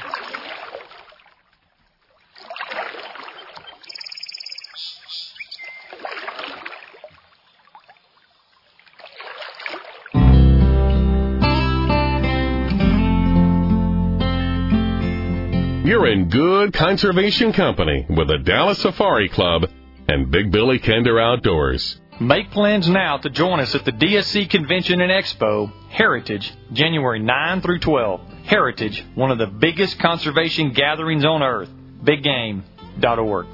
You're in good conservation company with the Dallas Safari Club and Big Billy Kinder Outdoors. Make plans now to join us at the D S C Convention and Expo, Heritage, January ninth through twelfth. Heritage, one of the biggest conservation gatherings on earth. big game dot org.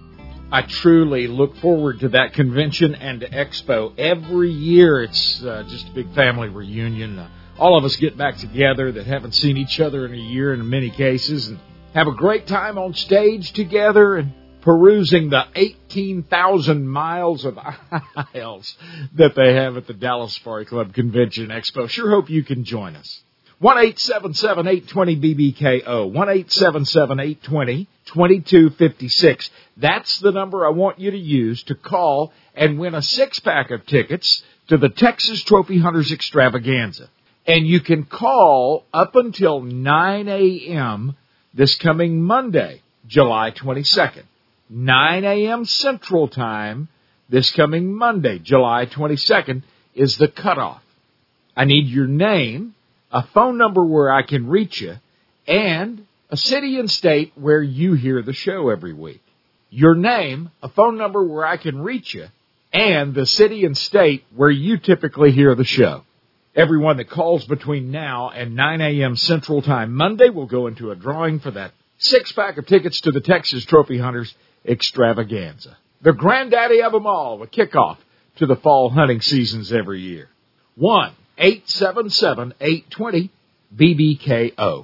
I truly look forward to that convention and expo. Every year it's uh, just a big family reunion. Uh, all of us get back together that haven't seen each other in a year in many cases and have a great time on stage together and perusing the eighteen thousand miles of aisles that they have at the Dallas Safari Club Convention Expo. Sure hope you can join us. one eight seven seven, eight two zero, B B K O. one eight seven seven, eight two zero, two two five six. That's the number I want you to use to call and win a six-pack of tickets to the Texas Trophy Hunters Extravaganza. And you can call up until nine a.m. this coming Monday, July twenty-second. nine a.m. Central Time this coming Monday, July twenty-second, is the cutoff. I need your name, a phone number where I can reach you, and a city and state where you hear the show every week. Your name, a phone number where I can reach you, and the city and state where you typically hear the show. Everyone that calls between now and nine a.m. Central Time Monday will go into a drawing for that six-pack of tickets to the Texas Trophy Hunters Extravaganza. The granddaddy of them all, with kickoff to the fall hunting seasons every year. one eight seven seven, eight two zero, B B K O.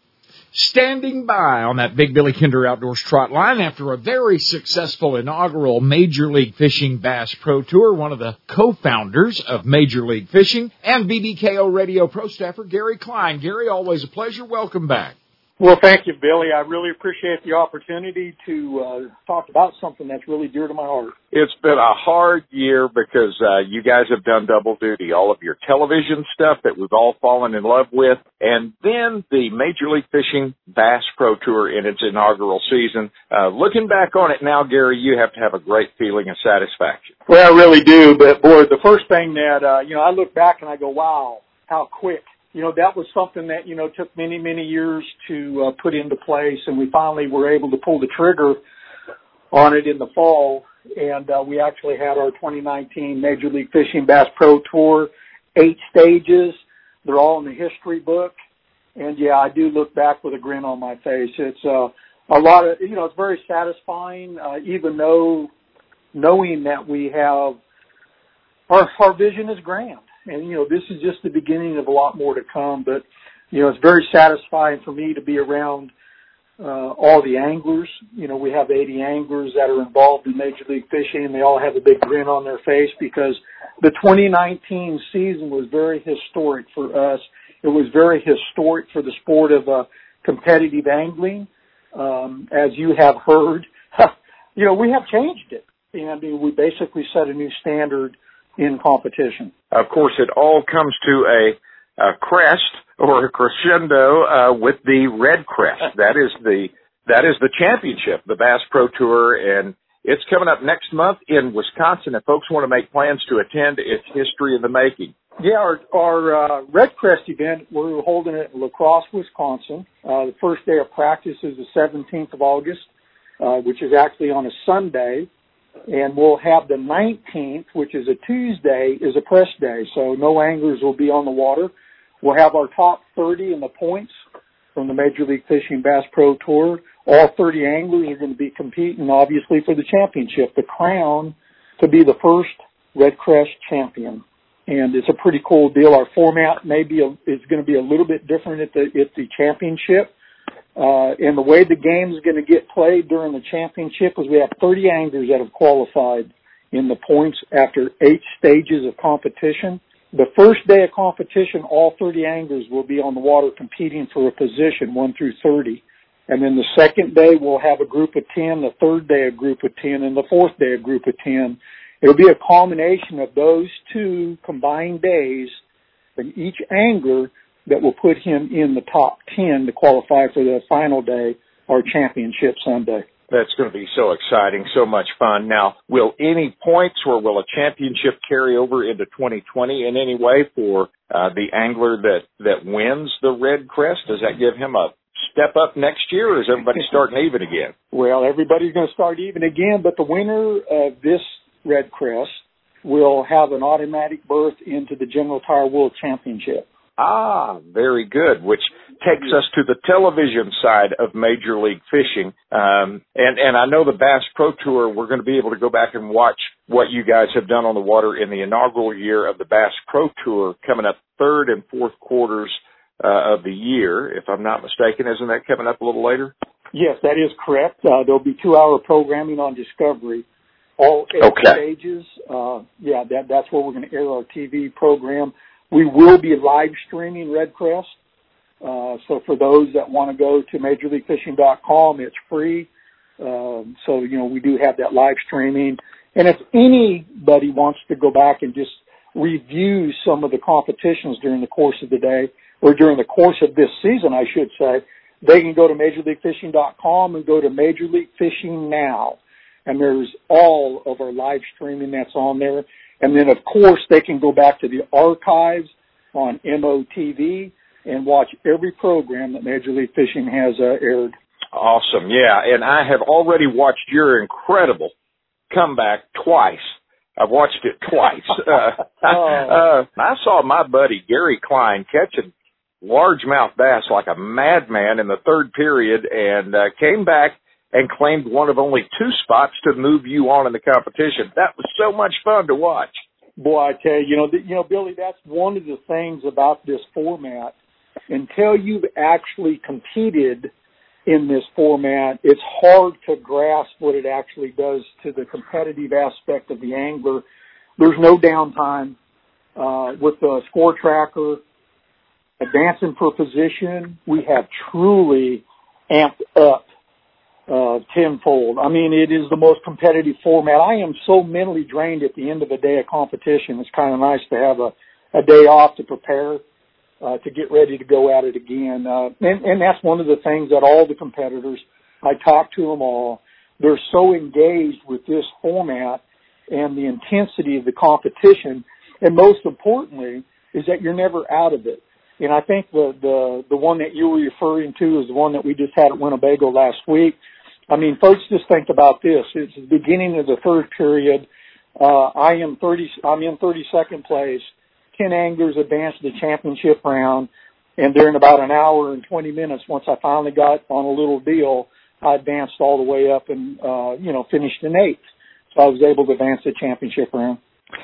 Standing by on that Big Billy Kinder Outdoors trot line after a very successful inaugural Major League Fishing Bass Pro Tour, one of the co-founders of Major League Fishing, and B B K O radio pro staffer Gary Klein. Gary, always a pleasure. Welcome back. Well, thank you, Billy. I really appreciate the opportunity to uh, talk about something that's really dear to my heart. It's been a hard year because uh, you guys have done double duty. All of your television stuff that we've all fallen in love with, and then the Major League Fishing Bass Pro Tour in its inaugural season. Uh, looking back on it now, Gary, you have to have a great feeling of satisfaction. Well, I really do. But, boy, the first thing that, uh, you know, I look back and I go, wow, how quick. You know, that was something that, you know, took many, many years to uh, put into place, and we finally were able to pull the trigger on it in the fall, and uh, we actually had our twenty nineteen Major League Fishing Bass Pro Tour, eight stages. They're all in the history book, and, yeah, I do look back with a grin on my face. It's uh, a lot of, you know, it's very satisfying, uh, even though knowing that we have, our, our vision is grand. And, you know, this is just the beginning of a lot more to come. But, you know, it's very satisfying for me to be around uh, all the anglers. You know, we have eighty anglers that are involved in Major League Fishing, and they all have a big grin on their face because the twenty nineteen season was very historic for us. It was very historic for the sport of uh, competitive angling. Um, as you have heard, you know, we have changed it. And we basically set a new standard in competition. Of course, it all comes to a, a crest or a crescendo uh, with the Red Crest. That is the that is the championship, the Bass Pro Tour, and it's coming up next month in Wisconsin. If folks want to make plans to attend, it's history in the making. Yeah, our, our uh, Red Crest event, we're holding it in La Crosse, Wisconsin. Uh, the first day of practice is the seventeenth of August, uh, which is actually on a Sunday. And we'll have the nineteenth, which is a Tuesday, is a press day. So no anglers will be on the water. We'll have our top thirty in the points from the Major League Fishing Bass Pro Tour. All thirty anglers are going to be competing, obviously, for the championship, the crown to be the first Red Crest champion. And it's a pretty cool deal. Our format maybe a, is going to be a little bit different at the, at the championship. Uh, and the way the game is going to get played during the championship is we have thirty anglers that have qualified in the points after eight stages of competition. The first day of competition, all thirty anglers will be on the water competing for a position, one through thirty. And then the second day, we'll have a group of ten, the third day, a group of ten, and the fourth day, a group of ten. It'll be a combination of those two combined days from each angler that will put him in the top ten to qualify for the final day, our championship Sunday. That's going to be so exciting, so much fun. Now, will any points or will a championship carry over into twenty twenty in any way for uh, the angler that, that wins the Red Crest? Does that give him a step up next year, or is everybody starting even again? Well, everybody's going to start even again, but the winner of this Red Crest will have an automatic berth into the General Tire World Championship. Ah, very good, which takes us to the television side of Major League Fishing. Um, and, and I know the Bass Pro Tour, we're going to be able to go back and watch what you guys have done on the water in the inaugural year of the Bass Pro Tour coming up third and fourth quarters uh, of the year, if I'm not mistaken. Isn't that coming up a little later? Yes, that is correct. Uh, there'll be two-hour programming on Discovery. All eight okay. stages. Uh, yeah, that, that's where we're going to air our T V program. We will be live streaming Red Crest. Uh, so for those that want to go to major league fishing dot com, it's free. Um, so, you know, we do have that live streaming. And if anybody wants to go back and just review some of the competitions during the course of the day, or during the course of this season, I should say, they can go to major league fishing dot com and go to Major League Fishing Now. And there's all of our live streaming that's on there. And then, of course, they can go back to the archives on M O T V and watch every program that Major League Fishing has uh, aired. Awesome, yeah. And I have already watched your incredible comeback twice. I've watched it twice. uh, uh, I saw my buddy Gary Klein catching largemouth bass like a madman in the third period and uh, came back and claimed one of only two spots to move you on in the competition. That was so much fun to watch. Boy, I tell you, you know, you know, Billy, that's one of the things about this format. Until you've actually competed in this format, it's hard to grasp what it actually does to the competitive aspect of the angler. There's no downtime. Uh, with the score tracker, advancing for position, we have truly amped up Uh, tenfold. I mean, it is the most competitive format. I am so mentally drained at the end of a day of competition. It's kind of nice to have a, a day off to prepare, uh, to get ready to go at it again. Uh, and, and that's one of the things that all the competitors, I talk to them all, they're so engaged with this format and the intensity of the competition. And most importantly is that you're never out of it. And I think the, the, the one that you were referring to is the one that we just had at Winnebago last week. I mean, folks, just think about this. It's the beginning of the third period. Uh, I am thirty, I'm in thirty-second place. Ten anglers advanced to the championship round. And during about an hour and twenty minutes, once I finally got on a little deal, I advanced all the way up and, uh, you know, finished in eighth. So I was able to advance the championship round.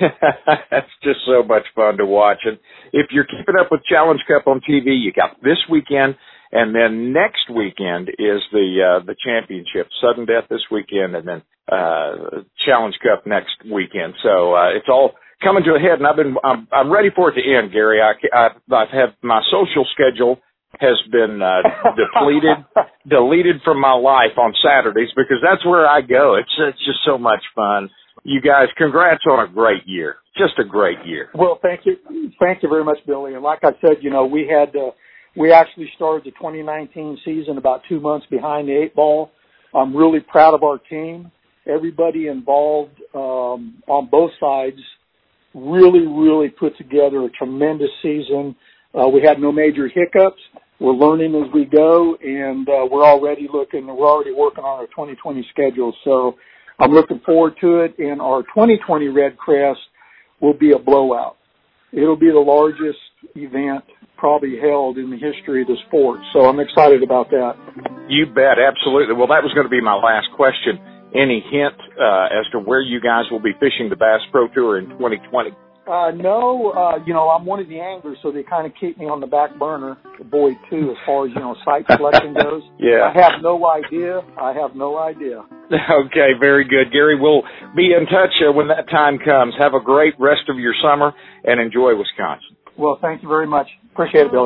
That's just so much fun to watch. And if you're keeping up with Challenge Cup on T V, you got this weekend, and then next weekend is the uh, the championship. Sudden Death this weekend, and then uh, Challenge Cup next weekend. So uh, it's all coming to a head, and I've been I'm, I'm ready for it to end, Gary. I, I, I've had my social schedule has been uh, depleted, deleted from my life on Saturdays because that's where I go. It's it's just so much fun. You guys, congrats on a great year. Just a great year. Well, thank you. Thank you very much, Billy. And like I said, you know, we had, uh, we actually started the twenty nineteen season about two months behind the eight ball. I'm really proud of our team. Everybody involved, um, on both sides really, really put together a tremendous season. Uh, we had no major hiccups. We're learning as we go, and, uh, we're already looking, we're already working on our twenty twenty schedule. So, I'm looking forward to it, and our twenty twenty Red Crest will be a blowout. It'll be the largest event probably held in the history of the sport, so I'm excited about that. You bet, absolutely. Well, that was going to be my last question. Any hint uh, as to where you guys will be fishing the Bass Pro Tour in twenty twenty? Uh, no, uh, you know, I'm one of the anglers, so they kind of keep me on the back burner, the boy, too, as far as, you know, site selection goes. Yeah. I have no idea. I have no idea. Okay, very good. Gary, we'll be in touch uh, when that time comes. Have a great rest of your summer and enjoy Wisconsin. Well, thank you very much. Appreciate it, Billy.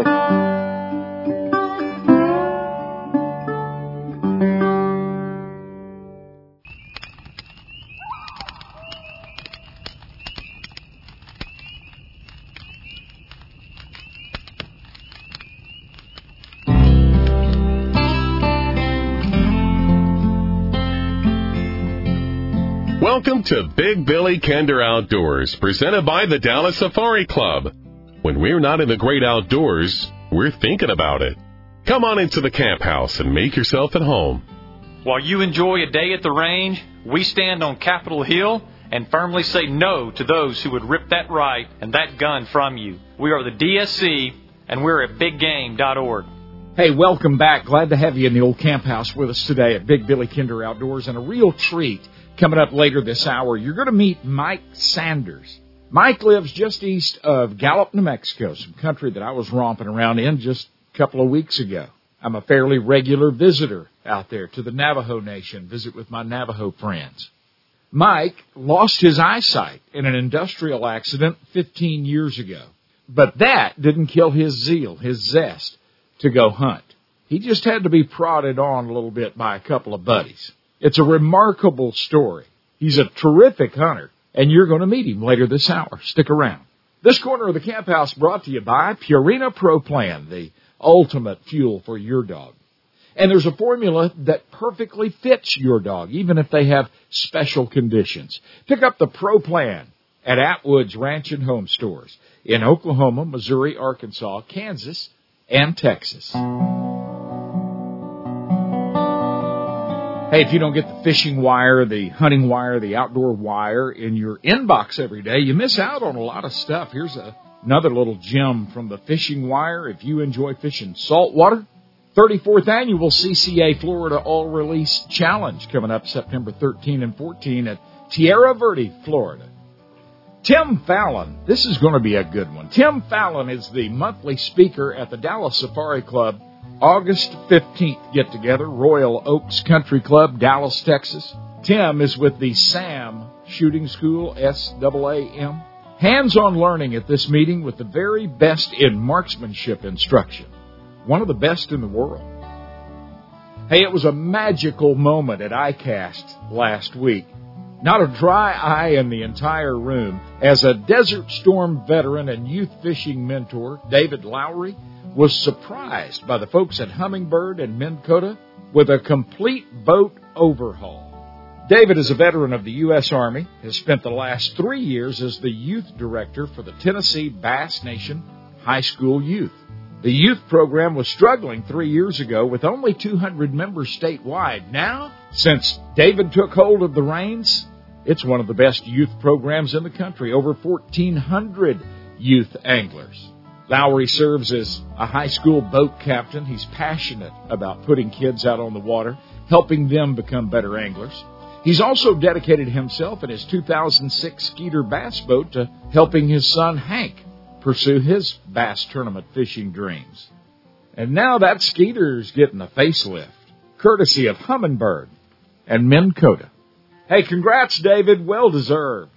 Welcome to Big Billy Kinder Outdoors, presented by the Dallas Safari Club. When we're not in the great outdoors, we're thinking about it. Come on into the camp house and make yourself at home. While you enjoy a day at the range, we stand on Capitol Hill and firmly say no to those who would rip that right and that gun from you. We are the D S C, and we're at big game dot org. Hey, welcome back. Glad to have you in the old camp house with us today at Big Billy Kinder Outdoors, and a real treat. Coming up later this hour, you're going to meet Mike Sanders. Mike lives just east of Gallup, New Mexico, some country that I was romping around in just a couple of weeks ago. I'm a fairly regular visitor out there to the Navajo Nation, visit with my Navajo friends. Mike lost his eyesight in an industrial accident fifteen years ago, but that didn't kill his zeal, his zest to go hunt. He just had to be prodded on a little bit by a couple of buddies. It's a remarkable story. He's a terrific hunter, and you're going to meet him later this hour. Stick around. This corner of the camp house brought to you by Purina Pro Plan, the ultimate fuel for your dog. And there's a formula that perfectly fits your dog, even if they have special conditions. Pick up the Pro Plan at Atwood's Ranch and Home Stores in Oklahoma, Missouri, Arkansas, Kansas, and Texas. Hey, if you don't get the fishing wire, the hunting wire, the outdoor wire in your inbox every day, you miss out on a lot of stuff. Here's a, another little gem from the fishing wire. If you enjoy fishing saltwater, thirty-fourth Annual C C A Florida All-Release Challenge coming up September thirteenth and fourteenth at Tierra Verde, Florida. Tim Fallon, this is going to be a good one. Tim Fallon is the monthly speaker at the Dallas Safari Club August fifteenth get-together, Royal Oaks Country Club, Dallas, Texas. Tim is with the SAM Shooting School, S A A M. Hands-on learning at this meeting with the very best in marksmanship instruction. One of the best in the world. Hey, it was a magical moment at I CAST last week. Not a dry eye in the entire room as a Desert Storm veteran and youth fishing mentor, David Lowry, was surprised by the folks at Humminbird and Minn Kota with a complete boat overhaul. David is a veteran of the U S Army, has spent the last three years as the youth director for the Tennessee Bass Nation High School Youth. The youth program was struggling three years ago with only two hundred members statewide. Now, since David took hold of the reins, it's one of the best youth programs in the country, over fourteen hundred youth anglers. Lowry serves as a high school boat captain. He's passionate about putting kids out on the water, helping them become better anglers. He's also dedicated himself in his two thousand six Skeeter bass boat to helping his son Hank pursue his bass tournament fishing dreams. And now that Skeeter's getting a facelift, courtesy of Humminbird and Minn Kota. Hey, congrats, David. Well deserved.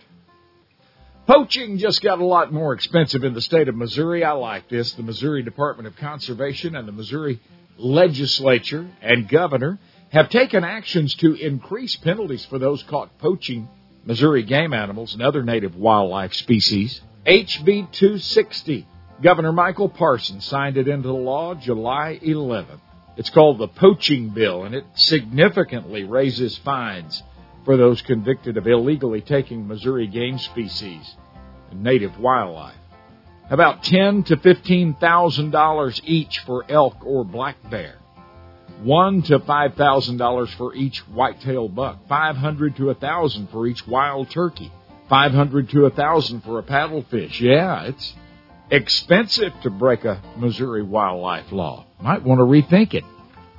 Poaching just got a lot more expensive in the state of Missouri. I like this. The Missouri Department of Conservation and the Missouri Legislature and Governor have taken actions to increase penalties for those caught poaching Missouri game animals and other native wildlife species. H B two sixty. Governor Michael Parsons signed it into law July eleventh. It's called the Poaching Bill, and it significantly raises fines for those convicted of illegally taking Missouri game species and native wildlife. About ten thousand to fifteen thousand dollars each for elk or black bear. One to five thousand dollars for each white-tailed buck. Five hundred to a thousand for each wild turkey. Five hundred to a thousand for a paddlefish. Yeah, it's expensive to break a Missouri wildlife law. Might want to rethink it.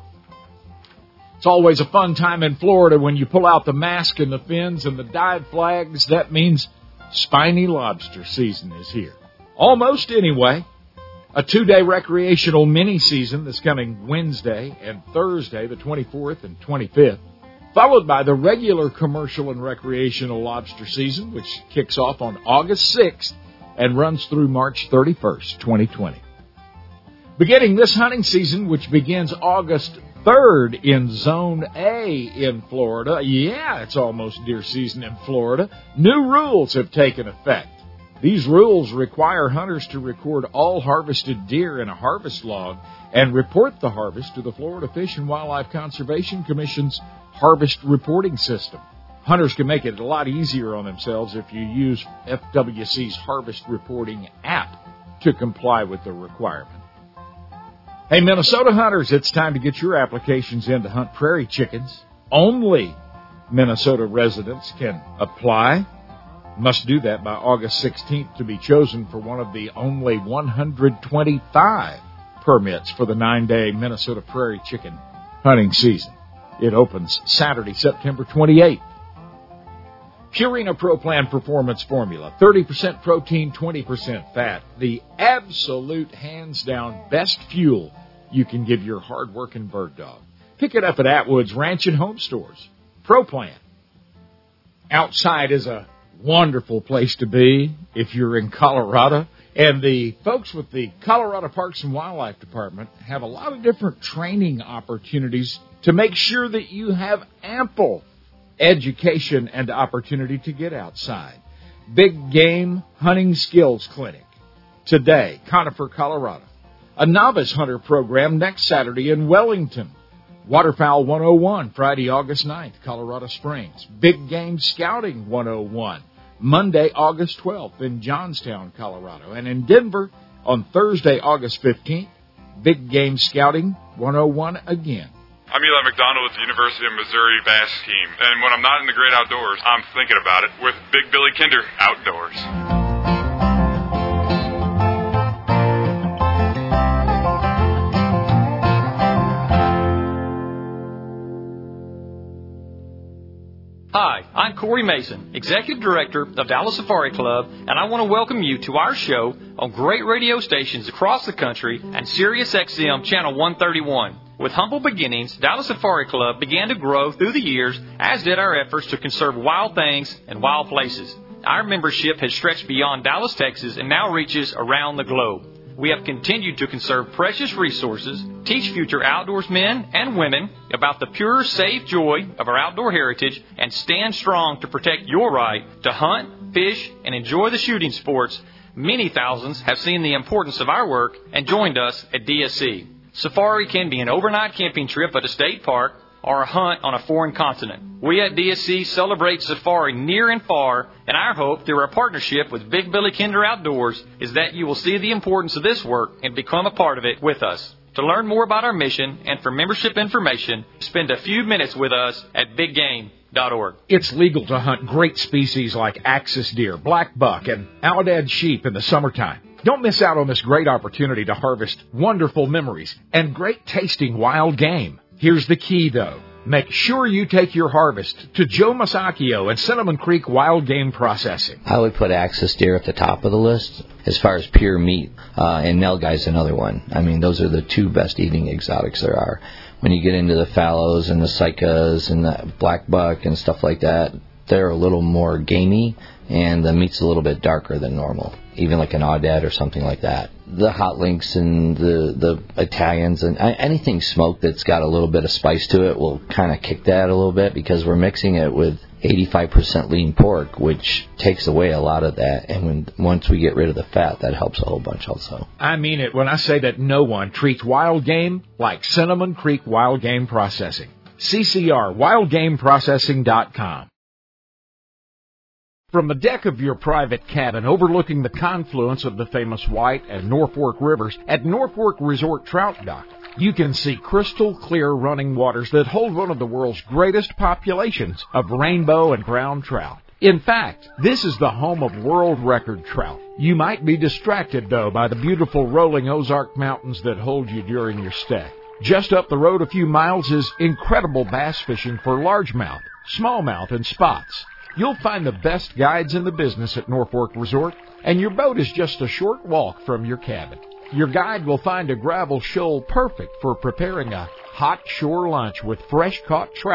It's always a fun time in Florida when you pull out the mask and the fins and the dive flags. That means spiny lobster season is here. Almost anyway. A two-day recreational mini-season this coming Wednesday and Thursday, the twenty-fourth and twenty-fifth. followed by the regular commercial and recreational lobster season, which kicks off on August sixth and runs through March thirty-first, twenty twenty. Beginning this hunting season, which begins August third in Zone A in Florida, yeah, it's almost deer season in Florida, new rules have taken effect. These rules require hunters to record all harvested deer in a harvest log and report the harvest to the Florida Fish and Wildlife Conservation Commission's harvest reporting system. Hunters can make it a lot easier on themselves if you use F W C's harvest reporting app to comply with the requirement. Hey, Minnesota hunters, it's time to get your applications in to hunt prairie chickens. Only Minnesota residents can apply. Must do that by August sixteenth to be chosen for one of the only one hundred twenty-five permits for the nine-day Minnesota prairie chicken hunting season. It opens Saturday, September twenty-eighth. Purina Pro Plan Performance Formula, thirty percent protein, twenty percent fat. The absolute, hands-down, best fuel you can give your hard-working bird dog. Pick it up at Atwood's Ranch and Home Stores. Pro Plan. Outside is a wonderful place to be if you're in Colorado. And the folks with the Colorado Parks and Wildlife Department have a lot of different training opportunities to make sure that you have ample education and opportunity to get outside. Big Game Hunting Skills Clinic today, Conifer, Colorado. A novice hunter program next Saturday in Wellington. Waterfowl one oh one, Friday, August ninth, Colorado Springs. Big Game Scouting one oh one, Monday, August twelfth in Johnstown, Colorado. And in Denver on Thursday, August fifteenth, Big Game Scouting one oh one again. I'm Eli McDonald with the University of Missouri Bass Team, and when I'm not in the great outdoors, I'm thinking about it with Big Billy Kinder Outdoors. Hi, I'm Corey Mason, Executive Director of Dallas Safari Club, and I want to welcome you to our show on great radio stations across the country and Sirius X M Channel one thirty-one. With humble beginnings, Dallas Safari Club began to grow through the years, as did our efforts to conserve wild things and wild places. Our membership has stretched beyond Dallas, Texas, and now reaches around the globe. We have continued to conserve precious resources, teach future outdoorsmen and women about the pure, safe joy of our outdoor heritage, and stand strong to protect your right to hunt, fish, and enjoy the shooting sports. Many thousands have seen the importance of our work and joined us at D S C. Safari can be an overnight camping trip at a state park or a hunt on a foreign continent. We at D S C celebrate safari near and far, and our hope through our partnership with Big Billy Kinder Outdoors is that you will see the importance of this work and become a part of it with us. To learn more about our mission and for membership information, spend a few minutes with us at big game dot org. It's legal to hunt great species like axis deer, black buck, and Aladad sheep in the summertime. Don't miss out on this great opportunity to harvest wonderful memories and great tasting wild game. Here's the key, though. Make sure you take your harvest to Joe Masacchio and Cinnamon Creek Wild Game Processing. I would put axis deer at the top of the list as far as pure meat, uh, and Nilgai's another one. I mean, those are the two best eating exotics there are. When you get into the fallows and the cycas and the black buck and stuff like that, they're a little more gamey, and the meat's a little bit darker than normal, even like an aoudad or something like that. The hot links and the, the Italians and anything smoked that's got a little bit of spice to it will kind of kick that a little bit, because we're mixing it with eighty-five percent lean pork, which takes away a lot of that. And when once we get rid of the fat, that helps a whole bunch also. I mean it when I say that no one treats wild game like Cinnamon Creek Wild Game Processing. C C R, wild game processing dot com. From the deck of your private cabin overlooking the confluence of the famous White and Norfork rivers at Norfork Resort Trout Dock, you can see crystal clear running waters that hold one of the world's greatest populations of rainbow and brown trout. In fact, this is the home of world record trout. You might be distracted, though, by the beautiful rolling Ozark Mountains that hold you during your stay. Just up the road a few miles is incredible bass fishing for largemouth, smallmouth, and spots. You'll find the best guides in the business at Norfork Resort, and your boat is just a short walk from your cabin. Your guide will find a gravel shoal perfect for preparing a hot shore lunch with fresh-caught trout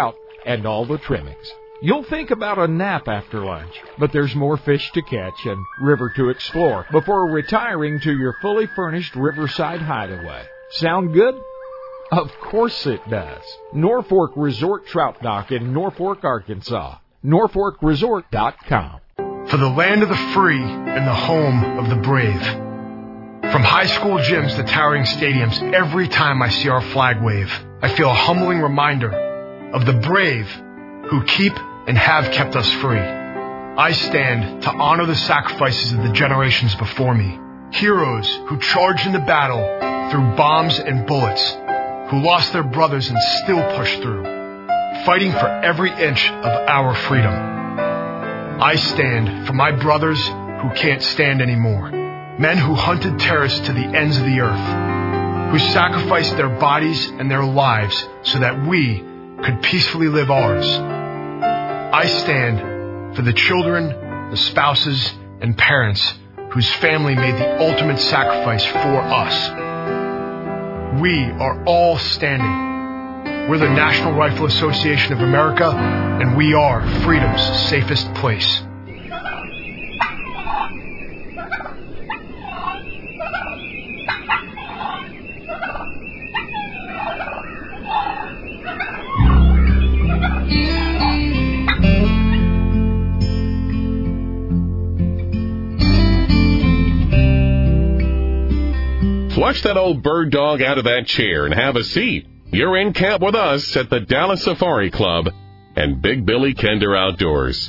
and all the trimmings. You'll think about a nap after lunch, but there's more fish to catch and river to explore before retiring to your fully furnished Riverside Hideaway. Sound good? Of course it does. Norfolk Resort Trout Dock in Norfolk, Arkansas. Norfolk Resort dot com. For the land of the free and the home of the brave. From high school gyms to towering stadiums, every time I see our flag wave, I feel a humbling reminder of the brave who keep and have kept us free. I stand to honor the sacrifices of the generations before me. Heroes who charged into battle through bombs and bullets, who lost their brothers and still pushed through, fighting for every inch of our freedom. I stand for my brothers who can't stand anymore. Men who hunted terrorists to the ends of the earth, who sacrificed their bodies and their lives so that we could peacefully live ours. I stand for the children, the spouses, and parents whose family made the ultimate sacrifice for us. We are all standing. We're the National Rifle Association of America, and we are freedom's safest place. Flush that old bird dog out of that chair and have a seat. You're in camp with us at the Dallas Safari Club and Big Billy Kinder Outdoors.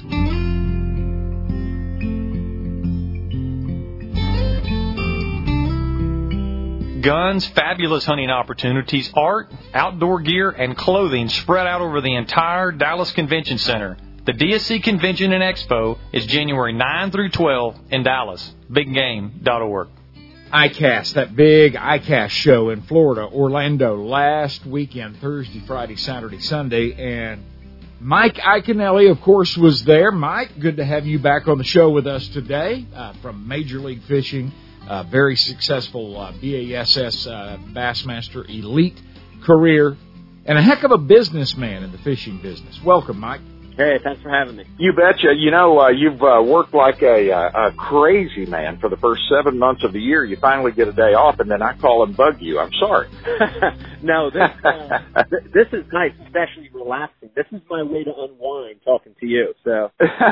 Guns, fabulous hunting opportunities, art, outdoor gear, and clothing spread out over the entire Dallas Convention Center. The D S C Convention and Expo is January ninth through twelfth in Dallas. big game dot org. I CAST, that big I CAST show in Florida, Orlando, last weekend, Thursday, Friday, Saturday, Sunday, and Mike Iaconelli, of course, was there. Mike, good to have you back on the show with us today uh, from Major League Fishing, uh, very successful uh, B A S S uh, Bassmaster Elite career, and a heck of a businessman in the fishing business. Welcome, Mike. Hey, thanks for having me. You betcha. You know, uh, you've uh, worked like a, a crazy man for the first seven months of the year. You finally get a day off, and then I call and bug you. I'm sorry. No, this uh, th- this is nice, especially relaxing. This is my way to unwind talking to you. So,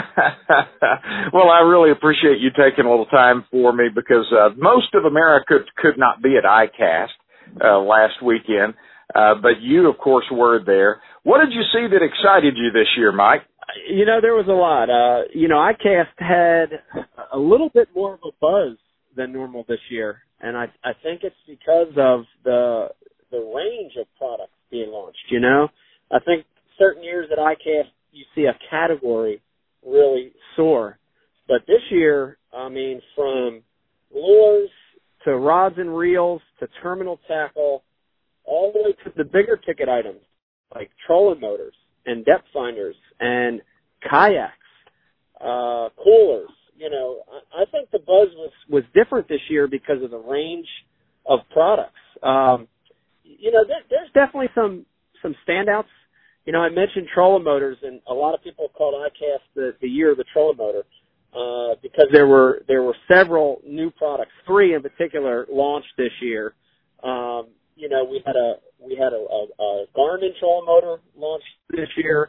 well, I really appreciate you taking a little time for me because uh, most of America could not be at I CAST uh, last weekend, uh, but you, of course, were there. What did you see that excited you this year, Mike? You know, there was a lot. Uh, you know, I CAST had a little bit more of a buzz than normal this year, and I, I think it's because of the the range of products being launched, you know? I think certain years at I CAST you see a category really soar, but this year, I mean, from lures to rods and reels to terminal tackle, all the way to the bigger ticket items, like trolling motors and depth finders and kayaks, uh, coolers. You know, I, I think the buzz was, was different this year because of the range of products. Um, you know, there, there's definitely some, some standouts. You know, I mentioned trolling motors, and a lot of people called I CAST the, the year of the trolling motor, uh, because there were, there were several new products, three in particular launched this year. Um, you know, we had a, We had a, a, a Garmin trolling motor launched this year.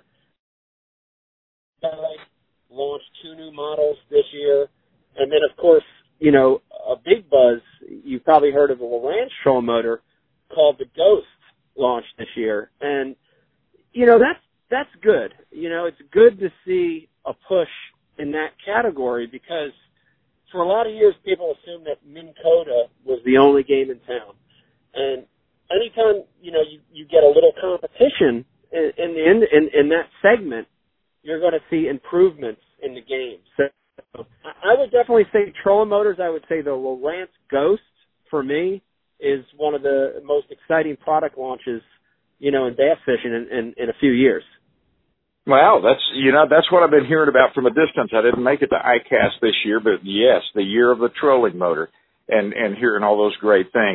Launched two new models this year. And then, of course, you know, a big buzz, you've probably heard of a Lowrance trolling motor called the Ghost launched this year. And, you know, that's, that's good. You know, it's good to see a push in that category because for a lot of years people assumed that Minn Kota was the only game in town. And anytime, you know, you, you get a little competition in, in the in, in, in that segment, you're going to see improvements in the game. So I would definitely say trolling motors. I would say the Lowrance Ghost for me is one of the most exciting product launches, you know, in bass fishing in, in, in a few years. Well, that's, you know, that's what I've been hearing about from a distance. I didn't make it to I CAST this year, but yes, the year of the trolling motor and, and hearing all those great things.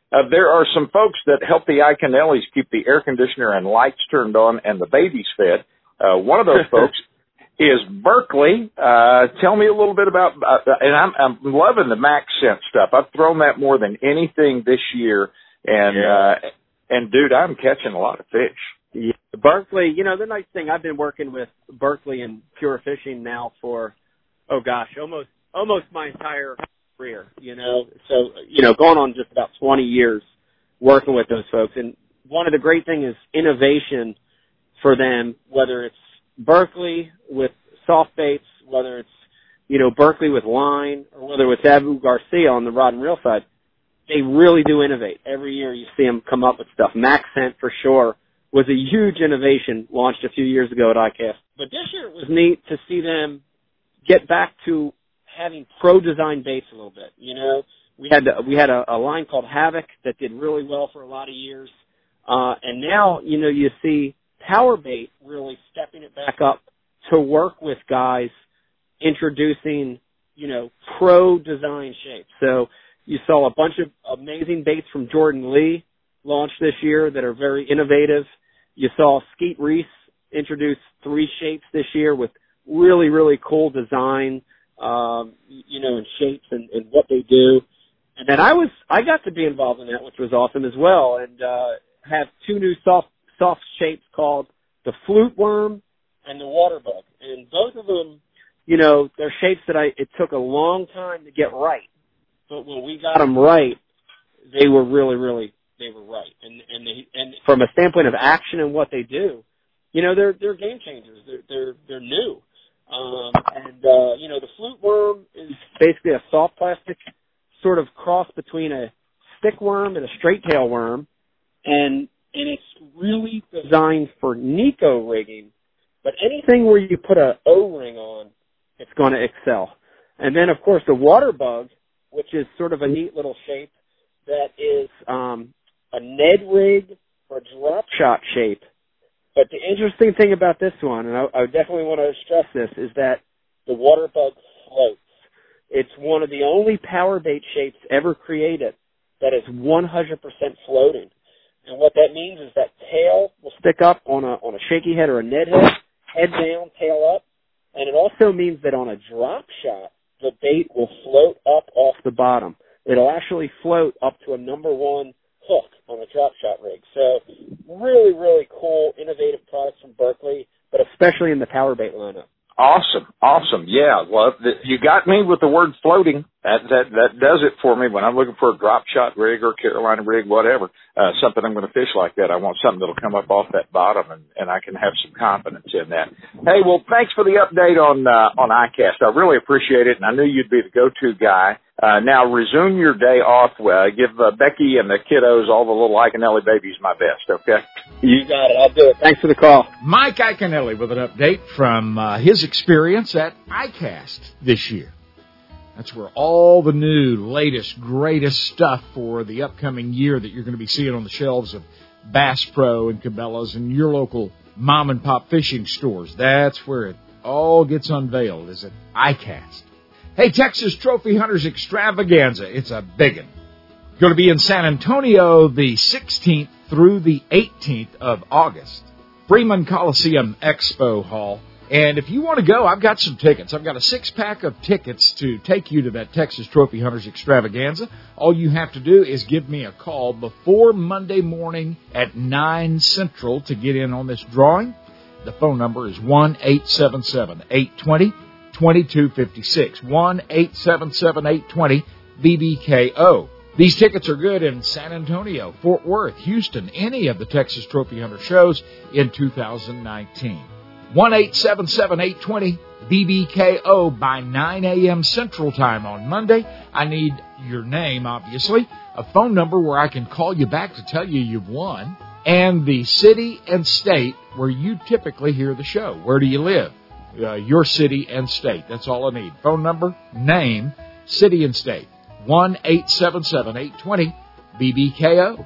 Uh, there are some folks that help the Iaconellis keep the air conditioner and lights turned on and the babies fed. Uh, one of those folks is Berkeley. Uh, tell me a little bit about, uh, and I'm, I'm loving the Max Scent stuff. I've thrown that more than anything this year. And, yeah. uh, and dude, I'm catching a lot of fish. Yeah. Berkeley, you know, the nice thing, I've been working with Berkeley and Pure Fishing now for, oh gosh, almost, almost my entire career, you know, so, you know, going on just about twenty years working with those folks. And one of the great things is innovation for them, whether it's Berkeley with soft baits, whether it's, you know, Berkeley with line, or whether it's Abu Garcia on the rod and reel side. They really do innovate. Every year you see them come up with stuff. Max Scent, for sure, was a huge innovation launched a few years ago at ICAST. But this year it was neat to see them get back to having pro-design baits a little bit. You know, we had we had a, a line called Havoc that did really well for a lot of years. Uh, and now, you know, you see Power Bait really stepping it back up to work with guys introducing, you know, pro-design shapes. So you saw a bunch of amazing baits from Jordan Lee launched this year that are very innovative. You saw Skeet Reese introduce three shapes this year with really, really cool design, um, you know, and shapes and, and what they do. And then I was, I got to be involved in that, which was awesome as well, and uh, have two new soft, soft shapes called the Flute Worm and the Water Bug. And both of them, you know, they're shapes that I, it took a long time to get right. But when we got them right, they were really, really, they were right. And, and they, and from a standpoint of action and what they do, you know, they're, they're game changers. They're, they're, they're new. Um, and, uh, you know, the Flute Worm is basically a soft plastic sort of cross between a stick worm and a straight tail worm. And, and it's really designed for Nico rigging. But anything where you put a O-ring on, it's going to excel. And then, of course, the Water Bug, which is sort of a neat little shape that is um, a Ned rig or drop shot shape. But the interesting thing about this one, and I, I definitely want to stress this, is that the Water Bug floats. It's one of the only power bait shapes ever created that is one hundred percent floating. And what that means is that tail will stick up on a on a shaky head or a Ned head, head down, tail up. And it also means that on a drop shot, the bait will float up off the bottom. It'll actually float up to a number one hook on a drop shot rig. So really, really cool, innovative products from Berkeley, but especially in the power bait lineup. Awesome, awesome. Yeah, well, the, you got me with the word floating. That that that does it for me when I'm looking for a drop shot rig or Carolina rig, whatever. Uh, something I'm going to fish like that. I want something that'll come up off that bottom, and, and I can have some confidence in that. Hey, well, thanks for the update on uh, on ICAST. I really appreciate it, and I knew you'd be the go-to guy. Uh, now resume your day off. Uh, give uh, Becky and the kiddos, all the little Iaconelli babies, my best. Okay. You got it. I'll do it. Thanks for the call. Mike Iaconelli with an update from uh, his experience at ICAST this year. That's where all the new, latest, greatest stuff for the upcoming year that you're going to be seeing on the shelves of Bass Pro and Cabela's and your local mom and pop fishing stores. That's where it all gets unveiled, is at ICAST. Hey, Texas Trophy Hunters Extravaganza. It's a big one. Going to be in San Antonio the sixteenth through the eighteenth of August. Freeman Coliseum Expo Hall. And if you want to go, I've got some tickets. I've got a six-pack of tickets to take you to that Texas Trophy Hunters Extravaganza. All you have to do is give me a call before Monday morning at nine Central to get in on this drawing. The phone number is one eight seven seven, eight two zero, two two five six, one eight seven seven, eight two zero, B B K O. These tickets are good in San Antonio, Fort Worth, Houston, any of the Texas Trophy Hunter shows in two thousand nineteen. one eight seven seven, eight two zero, B B K O by nine a.m. Central Time on Monday. I need your name, obviously, a phone number where I can call you back to tell you you've won, and the city and state where you typically hear the show. Where do you live? Uh, your city and state. That's all I need. Phone number, name, city and state. one eight seven seven, eight two zero, B B K O.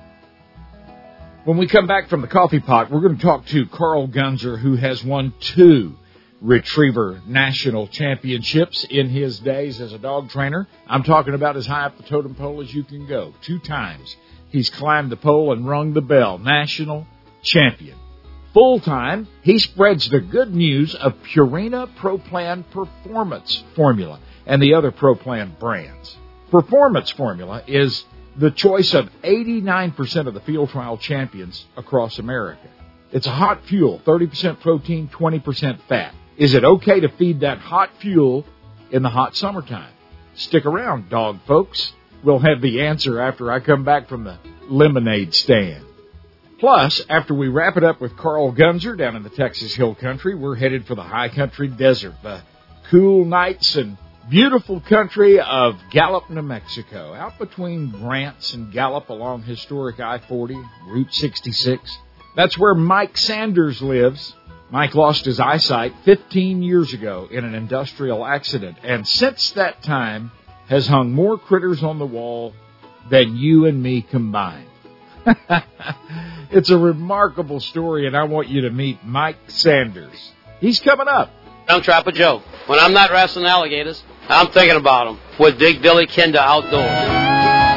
When we come back from the coffee pot, we're going to talk to Carl Gunzer, who has won two Retriever National Championships in his days as a dog trainer. I'm talking about as high up the totem pole as you can go. Two times he's climbed the pole and rung the bell. National champion. Full-time, he spreads the good news of Purina ProPlan Performance Formula and the other ProPlan brands. Performance Formula is the choice of eighty-nine percent of the field trial champions across America. It's a hot fuel, thirty percent protein, twenty percent fat. Is it okay to feed that hot fuel in the hot summertime? Stick around, dog folks. We'll have the answer after I come back from the lemonade stand. Plus, after we wrap it up with Carl Gunzer down in the Texas Hill Country, we're headed for the high country desert, the cool nights and beautiful country of Gallup, New Mexico, out between Grants and Gallup along historic I forty, Route sixty-six. That's where Mike Sanders lives. Mike lost his eyesight fifteen years ago in an industrial accident, and since that time has hung more critters on the wall than you and me combined. It's a remarkable story, and I want you to meet Mike Sanders. He's coming up. I'm Trapper Joe. When I'm not wrestling alligators, I'm thinking about them with Big Billy Kinder Outdoors.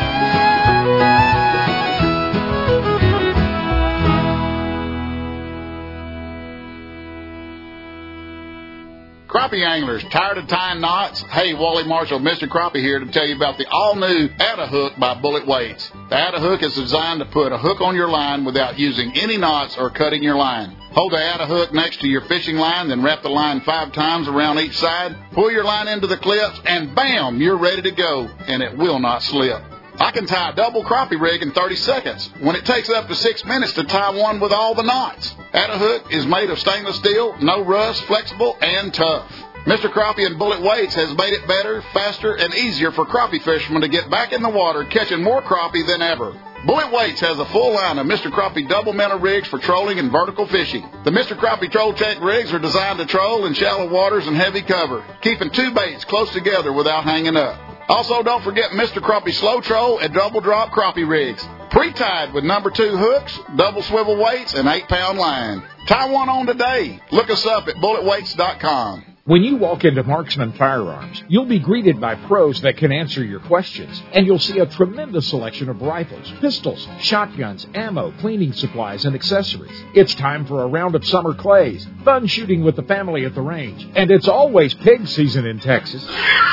Crappie anglers, tired of tying knots? Hey, Wally Marshall, Mister Crappie here to tell you about the all-new Atta Hook by Bullet Weights. The Atta Hook is designed to put a hook on your line without using any knots or cutting your line. Hold the Atta Hook next to your fishing line, then wrap the line five times around each side. Pull your line into the clips, and bam, you're ready to go, and it will not slip. I can tie a double crappie rig in thirty seconds, when it takes up to six minutes to tie one with all the knots. Atta Hook is made of stainless steel, no rust, flexible, and tough. Mister Crappie and Bullet Weights has made it better, faster, and easier for crappie fishermen to get back in the water, catching more crappie than ever. Bullet Weights has a full line of Mister Crappie double minnow rigs for trolling and vertical fishing. The Mister Crappie Troll Check rigs are designed to troll in shallow waters and heavy cover, keeping two baits close together without hanging up. Also, don't forget Mister Crappie Slow Troll and Double Drop Crappie rigs. Pre-tied with number two hooks, double swivel weights, and eight-pound line. Tie one on today. Look us up at bullet weights dot com. When you walk into Marksman Firearms, you'll be greeted by pros that can answer your questions, and you'll see a tremendous selection of rifles, pistols, shotguns, ammo, cleaning supplies, and accessories. It's time for a round of summer clays, fun shooting with the family at the range, and it's always pig season in Texas.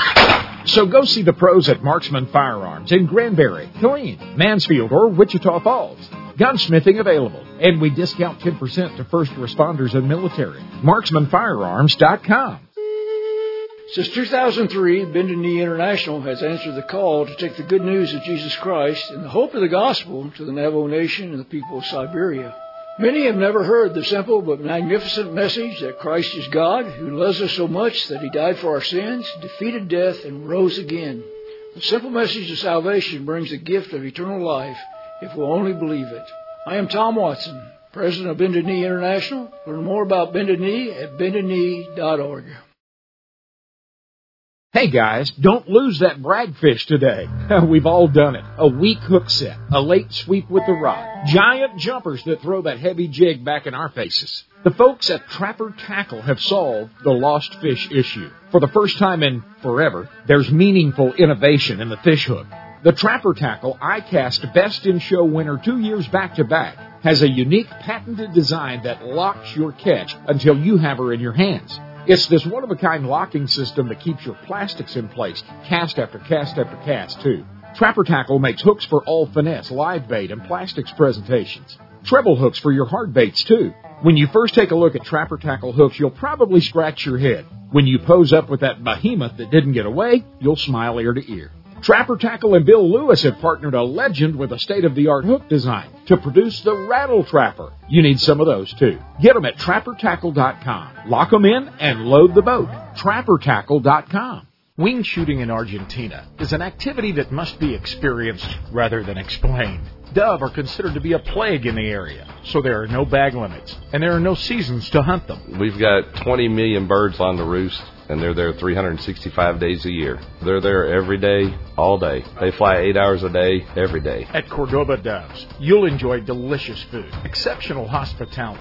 So go see the pros at Marksman Firearms in Granbury, Killeen, Mansfield, or Wichita Falls. Gunsmithing available, and we discount ten percent to first responders and military. marksman firearms dot com. Since two thousand three, Bended Knee International has answered the call to take the good news of Jesus Christ and the hope of the gospel to the Navajo Nation and the people of Siberia. Many have never heard the simple but magnificent message that Christ is God, who loves us so much that he died for our sins, defeated death, and rose again. The simple message of salvation brings the gift of eternal life if we'll only believe it. I am Tom Watson, president of Bended Knee International. Learn more about Bended Knee at bended knee dot org. Hey guys, don't lose that bragfish today. We've all done it. A weak hook set, a late sweep with the rod, giant jumpers that throw that heavy jig back in our faces. The folks at Trapper Tackle have solved the lost fish issue. For the first time in forever, there's meaningful innovation in the fish hook. The Trapper Tackle iCast Best in Show winner two years back-to-back has a unique patented design that locks your catch until you have her in your hands. It's this one-of-a-kind locking system that keeps your plastics in place, cast after cast after cast, too. Trapper Tackle makes hooks for all finesse, live bait, and plastics presentations. Treble hooks for your hard baits, too. When you first take a look at Trapper Tackle hooks, you'll probably scratch your head. When you pose up with that behemoth that didn't get away, you'll smile ear to ear. Trapper Tackle and Bill Lewis have partnered a legend with a state-of-the-art hook design to produce the Rattle Trapper. You need some of those, too. Get them at trapper tackle dot com. Lock them in and load the boat. trapper tackle dot com. Wing shooting in Argentina is an activity that must be experienced rather than explained. Dove are considered to be a plague in the area, so there are no bag limits, and there are no seasons to hunt them. We've got twenty million birds on the roost, and they're there three hundred sixty-five days a year. They're there every day, all day. They fly eight hours a day, every day. At Cordoba Doves, you'll enjoy delicious food, exceptional hospitality,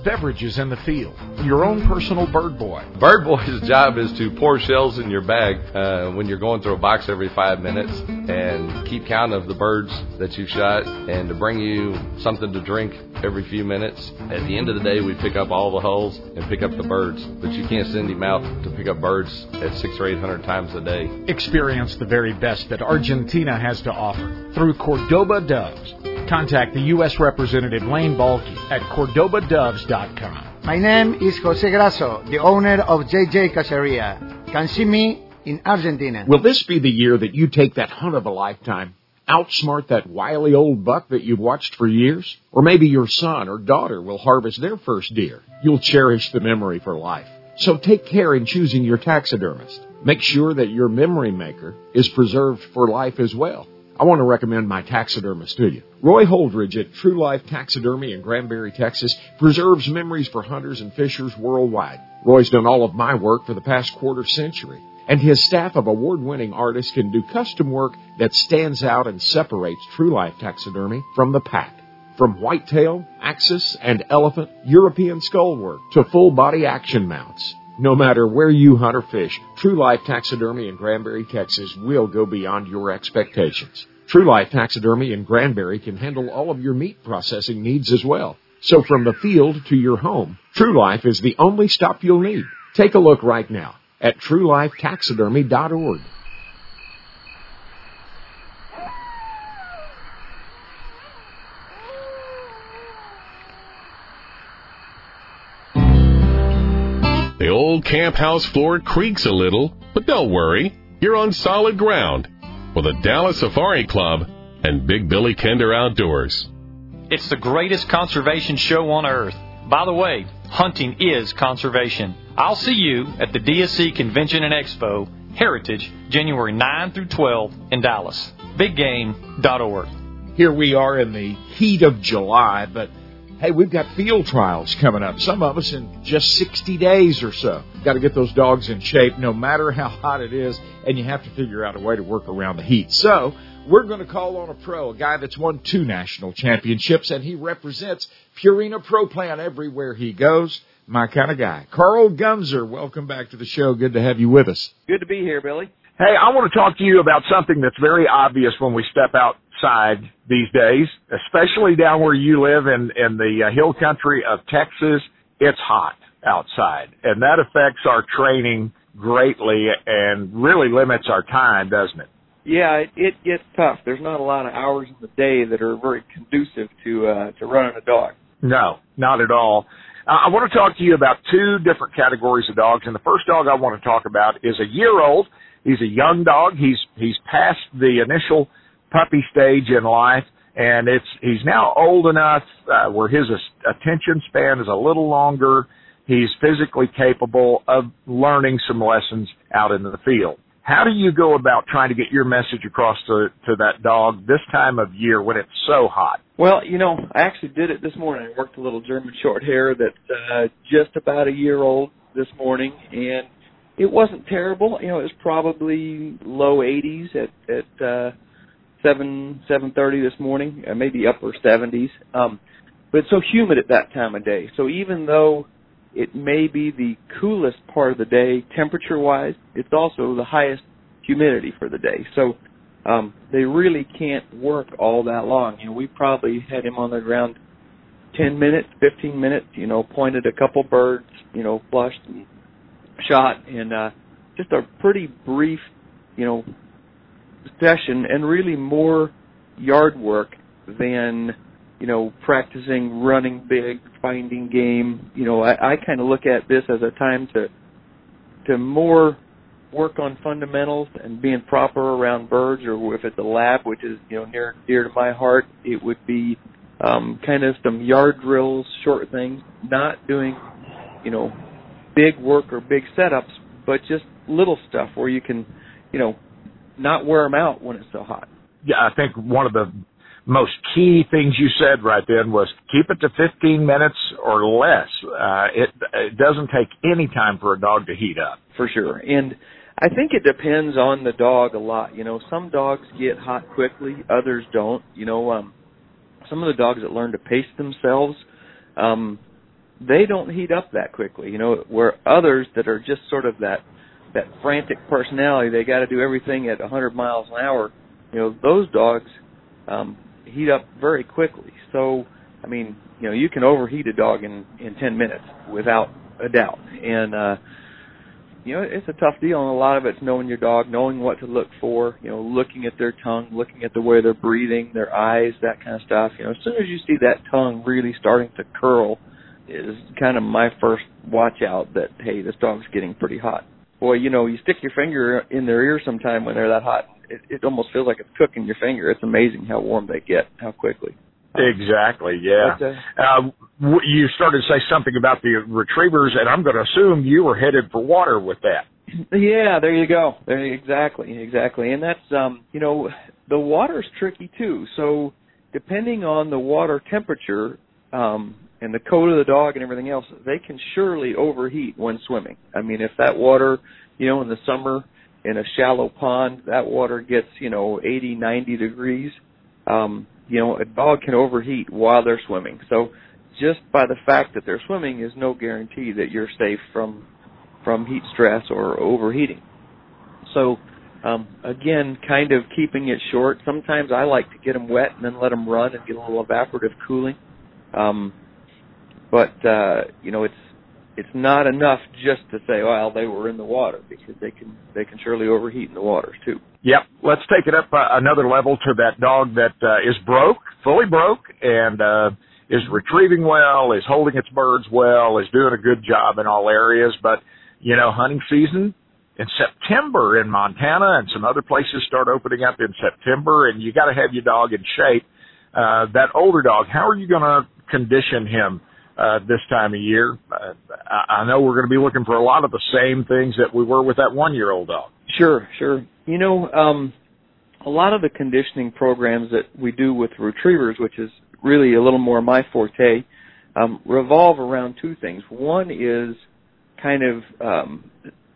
beverages in the field, your own personal bird boy. Bird boy's job is to pour shells in your bag uh, when you're going through a box every five minutes and keep count of the birds that you've shot and to bring you something to drink every few minutes. At the end of the day, we pick up all the hulls and pick up the birds, but you can't send him out to pick up birds at six or eight hundred times a day. Experience the very best that Argentina has to offer through Cordoba Doves. Contact the U S Representative Lane Balky at cordoba doves dot com. My name is Jose Grasso, the owner of J J Caceria. Can see me in Argentina. Will this be the year that you take that hunt of a lifetime? Outsmart that wily old buck that you've watched for years? Or maybe your son or daughter will harvest their first deer. You'll cherish the memory for life. So take care in choosing your taxidermist. Make sure that your memory maker is preserved for life as well. I want to recommend my taxidermist to you. Roy Holdridge at True Life Taxidermy in Granbury, Texas, preserves memories for hunters and fishers worldwide. Roy's done all of my work for the past quarter century, and his staff of award-winning artists can do custom work that stands out and separates True Life Taxidermy from the pack. From whitetail, axis, and elephant, European skull work to full-body action mounts. No matter where you hunt or fish, True Life Taxidermy in Granbury, Texas will go beyond your expectations. True Life Taxidermy in Granbury can handle all of your meat processing needs as well. So from the field to your home, True Life is the only stop you'll need. Take a look right now at true life taxidermy dot org. The old camp house floor creaks a little, but don't worry. You're on solid ground with the Dallas Safari Club and Big Billy Kinder Outdoors. It's the greatest conservation show on earth. By the way, hunting is conservation. I'll see you at the D S C Convention and Expo, Heritage, January ninth through twelfth in Dallas. big game dot org. Here we are in the heat of July, but hey, we've got field trials coming up, some of us in just sixty days or so. Got to get those dogs in shape no matter how hot it is, and you have to figure out a way to work around the heat. So we're going to call on a pro, a guy that's won two national championships, and he represents Purina Pro Plan everywhere he goes. My kind of guy. Carl Gunzer, welcome back to the show. Good to have you with us. Good to be here, Billy. Hey, I want to talk to you about something that's very obvious when we step outside these days, especially down where you live in, in the uh, hill country of Texas. It's hot outside, and that affects our training greatly and really limits our time, doesn't it? Yeah, it, it gets tough. There's not a lot of hours in the day that are very conducive to uh, to running a dog. No, not at all. Uh, I want to talk to you about two different categories of dogs, and the first dog I want to talk about is a year-old. He's a young dog. He's he's past the initial puppy stage in life, and it's he's now old enough uh, where his uh, attention span is a little longer. He's physically capable of learning some lessons out in the field. How do you go about trying to get your message across to, to that dog this time of year when it's so hot? Well, you know, I actually did it this morning. I worked a little German short hair that's uh, just about a year old this morning, and it wasn't terrible. You know, it was probably low eighties at at uh, seven seven thirty this morning, uh, maybe upper seventies. Um, but it's so humid at that time of day. So even though it may be the coolest part of the day, temperature-wise, it's also the highest humidity for the day. So um, they really can't work all that long. You know, we probably had him on the ground ten minutes, fifteen minutes. You know, pointed a couple birds. You know, flushed and shot, and uh, just a pretty brief, you know, session, and really more yard work than, you know, practicing running big, finding game. You know, I, I kind of look at this as a time to to more work on fundamentals and being proper around birds, or if it's a lab, which is, you know, near dear to my heart, it would be um, kind of some yard drills, short things, not doing, you know, big work or big setups, but just little stuff where you can, you know, not wear them out when it's so hot. Yeah, I think one of the most key things you said right then was keep it to fifteen minutes or less. Uh, it, it doesn't take any time for a dog to heat up. For sure. And I think it depends on the dog a lot. You know, some dogs get hot quickly, others don't. You know, um, some of the dogs that learn to pace themselves, um, they don't heat up that quickly. You know, where others that are just sort of that that frantic personality, they got to do everything at one hundred miles an hour. You know, those dogs um, heat up very quickly. So, I mean, you know, you can overheat a dog in, in ten minutes without a doubt. And, uh, you know, it's a tough deal, and a lot of it's knowing your dog, knowing what to look for, you know, looking at their tongue, looking at the way they're breathing, their eyes, that kind of stuff. You know, as soon as you see that tongue really starting to curl is kind of my first watch out that, hey, this dog's getting pretty hot. Boy, you know, you stick your finger in their ear sometime when they're that hot, it, it almost feels like it's cooking your finger. It's amazing how warm they get, how quickly. Exactly, yeah. But, uh, uh, w- you started to say something about the retrievers, and I'm going to assume you were headed for water with that. Yeah, there you go. There, exactly, exactly. And that's, um, you know, the water's tricky too. So depending on the water temperature um, and the coat of the dog and everything else, they can surely overheat when swimming. I mean, if that water, you know, in the summer in a shallow pond, that water gets, you know, eighty, ninety degrees, um, you know, a dog can overheat while they're swimming. So just by the fact that they're swimming is no guarantee that you're safe from from heat stress or overheating. So, um, again, kind of keeping it short. Sometimes I like to get them wet and then let them run and get a little evaporative cooling. Um, but, uh, you know, it's it's not enough just to say, well, they were in the water, because they can they can surely overheat in the waters too. Yep. Let's take it up uh, another level to that dog that uh, is broke, fully broke, and uh, is retrieving well, is holding its birds well, is doing a good job in all areas. But, you know, hunting season in September in Montana and some other places start opening up in September, and you got to have your dog in shape. Uh, that older dog, how are you going to condition him uh, this time of year? Uh, I, I know we're going to be looking for a lot of the same things that we were with that one-year-old dog. Sure, sure. You know, um, a lot of the conditioning programs that we do with retrievers, which is really a little more my forte, um, revolve around two things. One is kind of um,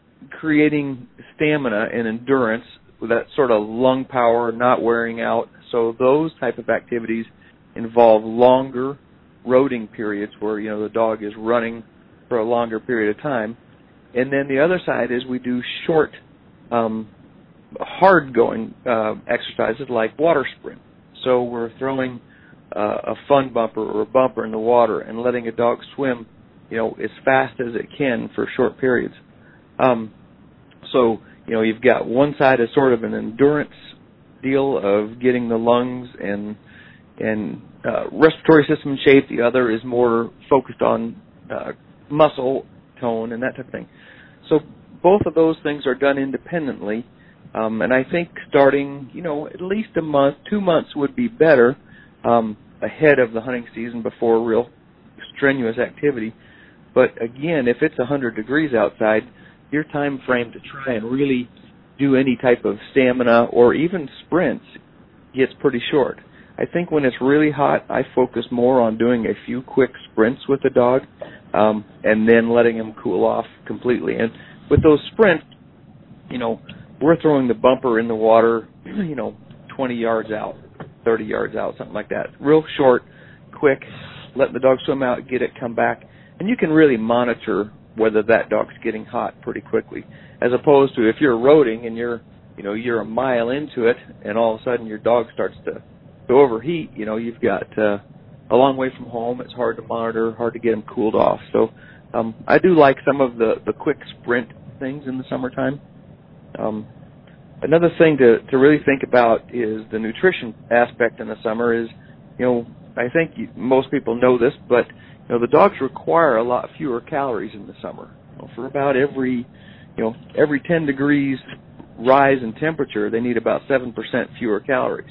creating stamina and endurance with that sort of lung power, not wearing out. So those type of activities involve longer roading periods where, you know, the dog is running for a longer period of time. And then the other side is we do short, um, hard-going uh, exercises like water sprint. So we're throwing uh, a fun bumper or a bumper in the water and letting a dog swim, you know, as fast as it can for short periods. Um, so, you know, you've got one side is sort of an endurance deal of getting the lungs and and uh, respiratory system in shape. The other is more focused on uh, muscle tone and that type of thing. So both of those things are done independently. Um, and I think starting, you know, at least a month, two months would be better um, ahead of the hunting season before real strenuous activity. But again, if it's one hundred degrees outside, your time frame to try and really do any type of stamina or even sprints gets pretty short. I think when it's really hot, I focus more on doing a few quick sprints with the dog um, and then letting him cool off completely. And with those sprints, you know, we're throwing the bumper in the water, you know, twenty yards out, thirty yards out, something like that. Real short, quick, let the dog swim out, get it, come back. And you can really monitor whether that dog's getting hot pretty quickly, as opposed to if you're roading and you're, you know, you're a mile into it and all of a sudden your dog starts to, to overheat. You know, you've got uh, a long way from home. It's hard to monitor, hard to get them cooled off. So um, I do like some of the, the quick sprint things in the summertime. Um, another thing to, to really think about is the nutrition aspect in the summer is, you know, I think you, most people know this, but, you know, the dogs require a lot fewer calories in the summer. You know, for about every, you know, every ten degrees rise in temperature, they need about seven percent fewer calories.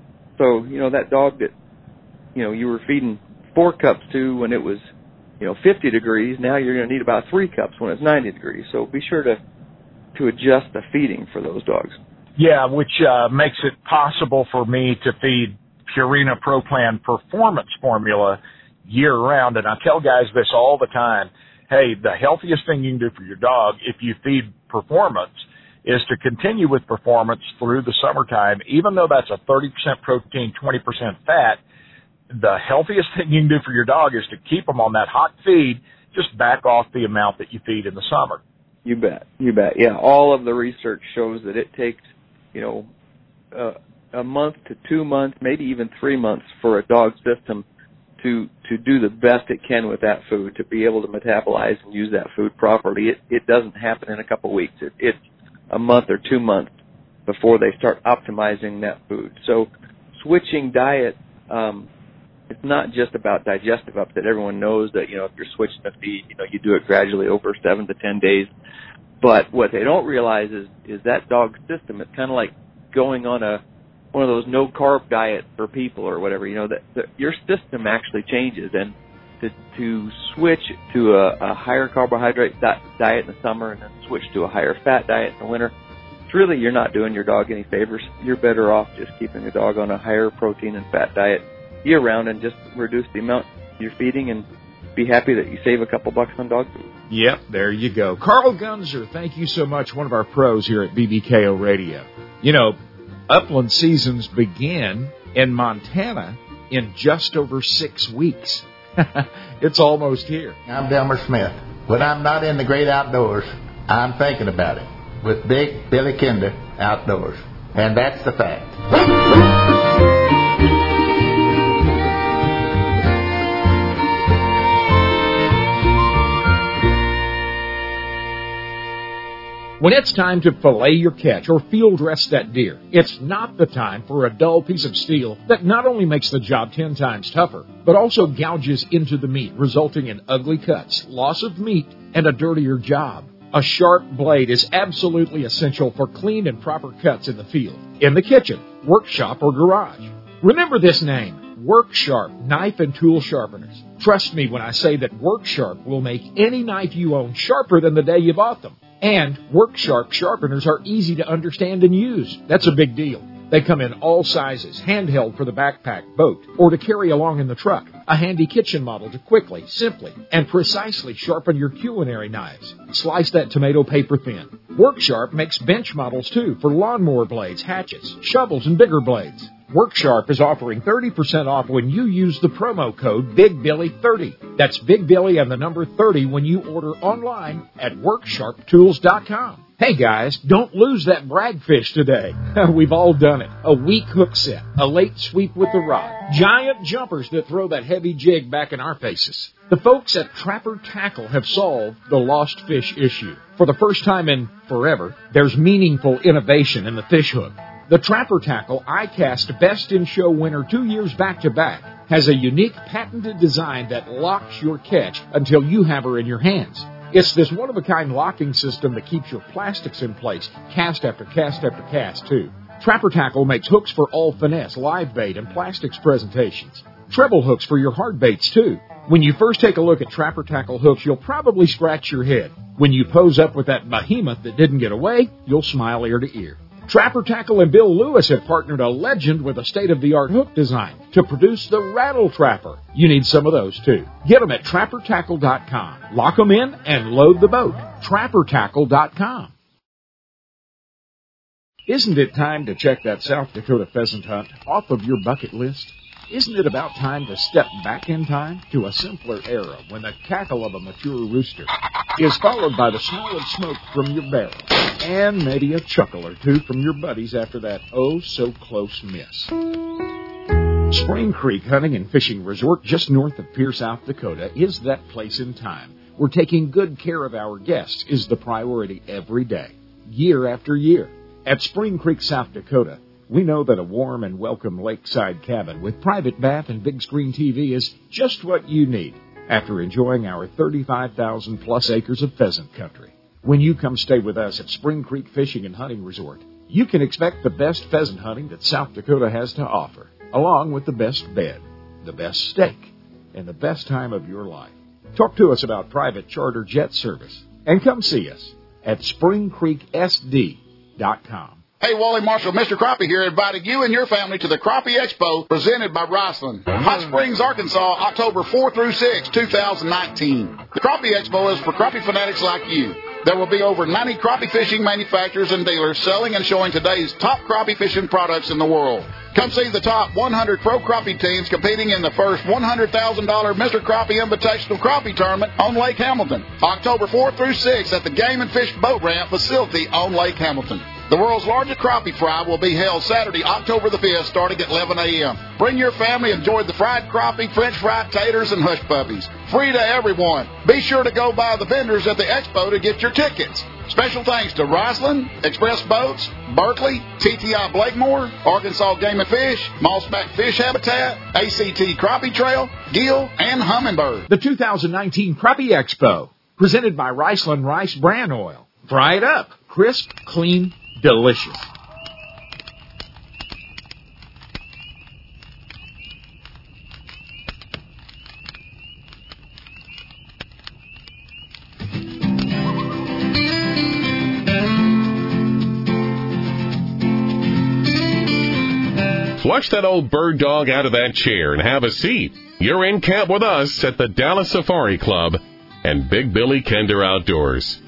So, you know, that dog that, you know, you were feeding four cups to when it was, you know, fifty degrees, now you're going to need about three cups when it's ninety degrees. So be sure to to adjust the feeding for those dogs. Yeah, which uh, makes it possible for me to feed Purina Pro Plan Performance Formula year-round. And I tell guys this all the time. Hey, the healthiest thing you can do for your dog if you feed Performance is to continue with Performance through the summertime. Even though that's a thirty percent protein, twenty percent fat, the healthiest thing you can do for your dog is to keep them on that hot feed. Just back off the amount that you feed in the summer. You bet. You bet. Yeah, all of the research shows that it takes, you know, uh, a month to two months, maybe even three months for a dog's system to to do the best it can with that food, to be able to metabolize and use that food properly. It it doesn't happen in a couple of weeks. It, it's a month or two months before they start optimizing that food. So switching diet, um, it's not just about digestive upset. Everyone knows that, you know, if you're switching a feed, you know, you do it gradually over seven to ten days. But what they don't realize is, is that dog's system, it's kind of like going on a one of those no-carb diets for people or whatever. You know, that, that your system actually changes. And to, to switch to a, a higher carbohydrate di- diet in the summer and then switch to a higher fat diet in the winter, it's really, you're not doing your dog any favors. You're better off just keeping your dog on a higher protein and fat diet year-round and just reduce the amount you're feeding and be happy that you save a couple bucks on dog food. Yep, there you go. Carl Gunzer, thank you so much, one of our pros here at B B K O Radio. You know, upland seasons begin in Montana in just over six weeks. It's almost here. I'm Delmer Smith. When I'm not in the great outdoors, I'm thinking about it with Big Billy Kinder Outdoors. And that's the fact. When it's time to fillet your catch or field rest that deer, it's not the time for a dull piece of steel that not only makes the job ten times tougher, but also gouges into the meat, resulting in ugly cuts, loss of meat, and a dirtier job. A sharp blade is absolutely essential for clean and proper cuts in the field, in the kitchen, workshop, or garage. Remember this name, Work Sharp Knife and Tool Sharpeners. Trust me when I say that Work Sharp will make any knife you own sharper than the day you bought them. And Work Sharp sharpeners are easy to understand and use. That's a big deal. They come in all sizes, handheld for the backpack, boat, or to carry along in the truck. A handy kitchen model to quickly, simply, and precisely sharpen your culinary knives. Slice that tomato paper thin. Work Sharp makes bench models, too, for lawnmower blades, hatchets, shovels, and bigger blades. Work Sharp is offering thirty percent off when you use the promo code Big Billy thirty. That's Big Billy and the number thirty when you order online at work sharp tools dot com. Hey guys, don't lose that bragfish today. We've all done it. A weak hook set, a late sweep with the rod, giant jumpers that throw that heavy jig back in our faces. The folks at Trapper Tackle have solved the lost fish issue. For the first time in forever, there's meaningful innovation in the fish hook. The Trapper Tackle iCast Best in Show winner two years back-to-back has a unique patented design that locks your catch until you have her in your hands. It's this one-of-a-kind locking system that keeps your plastics in place, cast after cast after cast, too. Trapper Tackle makes hooks for all finesse, live bait, and plastics presentations. Treble hooks for your hard baits, too. When you first take a look at Trapper Tackle hooks, you'll probably scratch your head. When you pose up with that behemoth that didn't get away, you'll smile ear to ear. Trapper Tackle and Bill Lewis have partnered a legend with a state-of-the-art hook design to produce the Rattle Trapper. You need some of those, too. Get them at trapper tackle dot com. Lock them in and load the boat. trapper tackle dot com. Isn't it time to check that South Dakota pheasant hunt off of your bucket list? Isn't it about time to step back in time to a simpler era when the cackle of a mature rooster is followed by the smell of smoke from your barrel and maybe a chuckle or two from your buddies after that oh-so-close miss? Spring Creek Hunting and Fishing Resort just north of Pierre, South Dakota is that place in time where taking good care of our guests is the priority every day, year after year. At Spring Creek, South Dakota, we know that a warm and welcome lakeside cabin with private bath and big screen T V is just what you need after enjoying our thirty-five thousand plus acres of pheasant country. When you come stay with us at Spring Creek Fishing and Hunting Resort, you can expect the best pheasant hunting that South Dakota has to offer, along with the best bed, the best steak, and the best time of your life. Talk to us about private charter jet service and come see us at spring creek s d dot com. Hey, Wally Marshall, Mister Crappie here, inviting you and your family to the Crappie Expo presented by Riceland. Hot Springs, Arkansas, October fourth through sixth, two thousand nineteen. The Crappie Expo is for crappie fanatics like you. There will be over ninety crappie fishing manufacturers and dealers selling and showing today's top crappie fishing products in the world. Come see the top one hundred pro crappie teams competing in the first one hundred thousand dollars Mister Crappie Invitational Crappie Tournament on Lake Hamilton, October fourth through sixth at the Game and Fish Boat Ramp facility on Lake Hamilton. The world's largest crappie fry will be held Saturday, October the fifth, starting at eleven a.m. Bring your family and enjoy the fried crappie, French fried taters, and hush puppies. Free to everyone. Be sure to go by the vendors at the expo to get your tickets. Special thanks to Riceland, Express Boats, Berkeley, T T I Blakemore, Arkansas Game and Fish, Mossback Fish Habitat, A C T Crappie Trail, Gill, and Humminbird. The two thousand nineteen Crappie Expo, presented by Riceland Rice Bran Oil. Fry it up. Crisp, clean, delicious. Flush that old bird dog out of that chair and have a seat. You're in camp with us at the Dallas Safari Club and Big Billy Kinder Outdoors.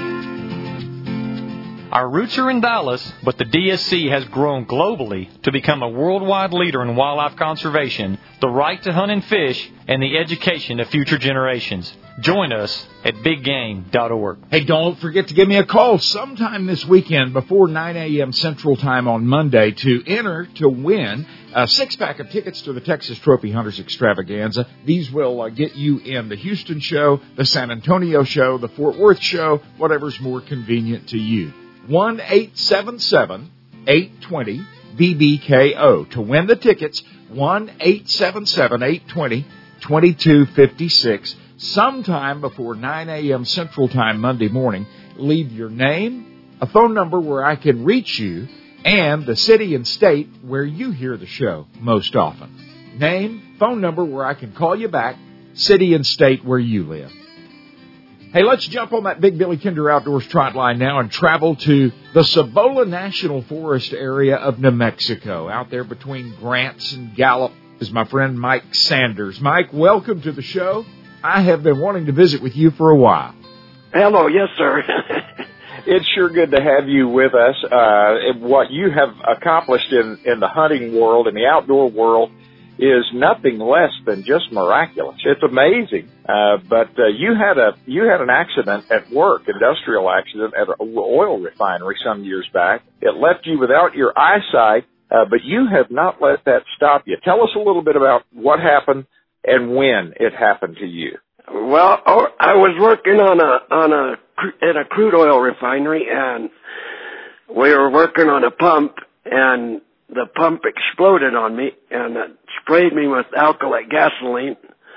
Our roots are in Dallas, but the D S C has grown globally to become a worldwide leader in wildlife conservation, the right to hunt and fish, and the education of future generations. Join us at big game dot org. Hey, don't forget to give me a call sometime this weekend before nine a.m. Central Time on Monday to enter to win a six-pack of tickets to the Texas Trophy Hunters Extravaganza. These will uh, get you in the Houston show, the San Antonio show, the Fort Worth show, whatever's more convenient to you. one eight seven seven, eight two zero, B B K O. To win the tickets, one eight seven seven, eight two zero, two two five six. Sometime before nine a.m. Central Time Monday morning, leave your name, a phone number where I can reach you, and the city and state where you hear the show most often. Name, phone number where I can call you back, city and state where you live. Hey, let's jump on that Big Billy Kinder Outdoors trot line now and travel to the Cibola National Forest area of New Mexico, out there between Grants and Gallup, is my friend Mike Sanders. Mike, welcome to the show. I have been wanting to visit with you for a while. Hello, yes, sir. It's sure good to have you with us. Uh, what you have accomplished in, in the hunting world and the outdoor world is nothing less than just miraculous. It's amazing. Uh, but uh, you had a you had an accident at work, industrial accident at an oil refinery some years back. It left you without your eyesight, uh, but you have not let that stop you. Tell us a little bit about what happened and when it happened to you. Well, I was working on a on a at a crude oil refinery, and we were working on a pump, and the pump exploded on me, and it sprayed me with alkylate gasoline,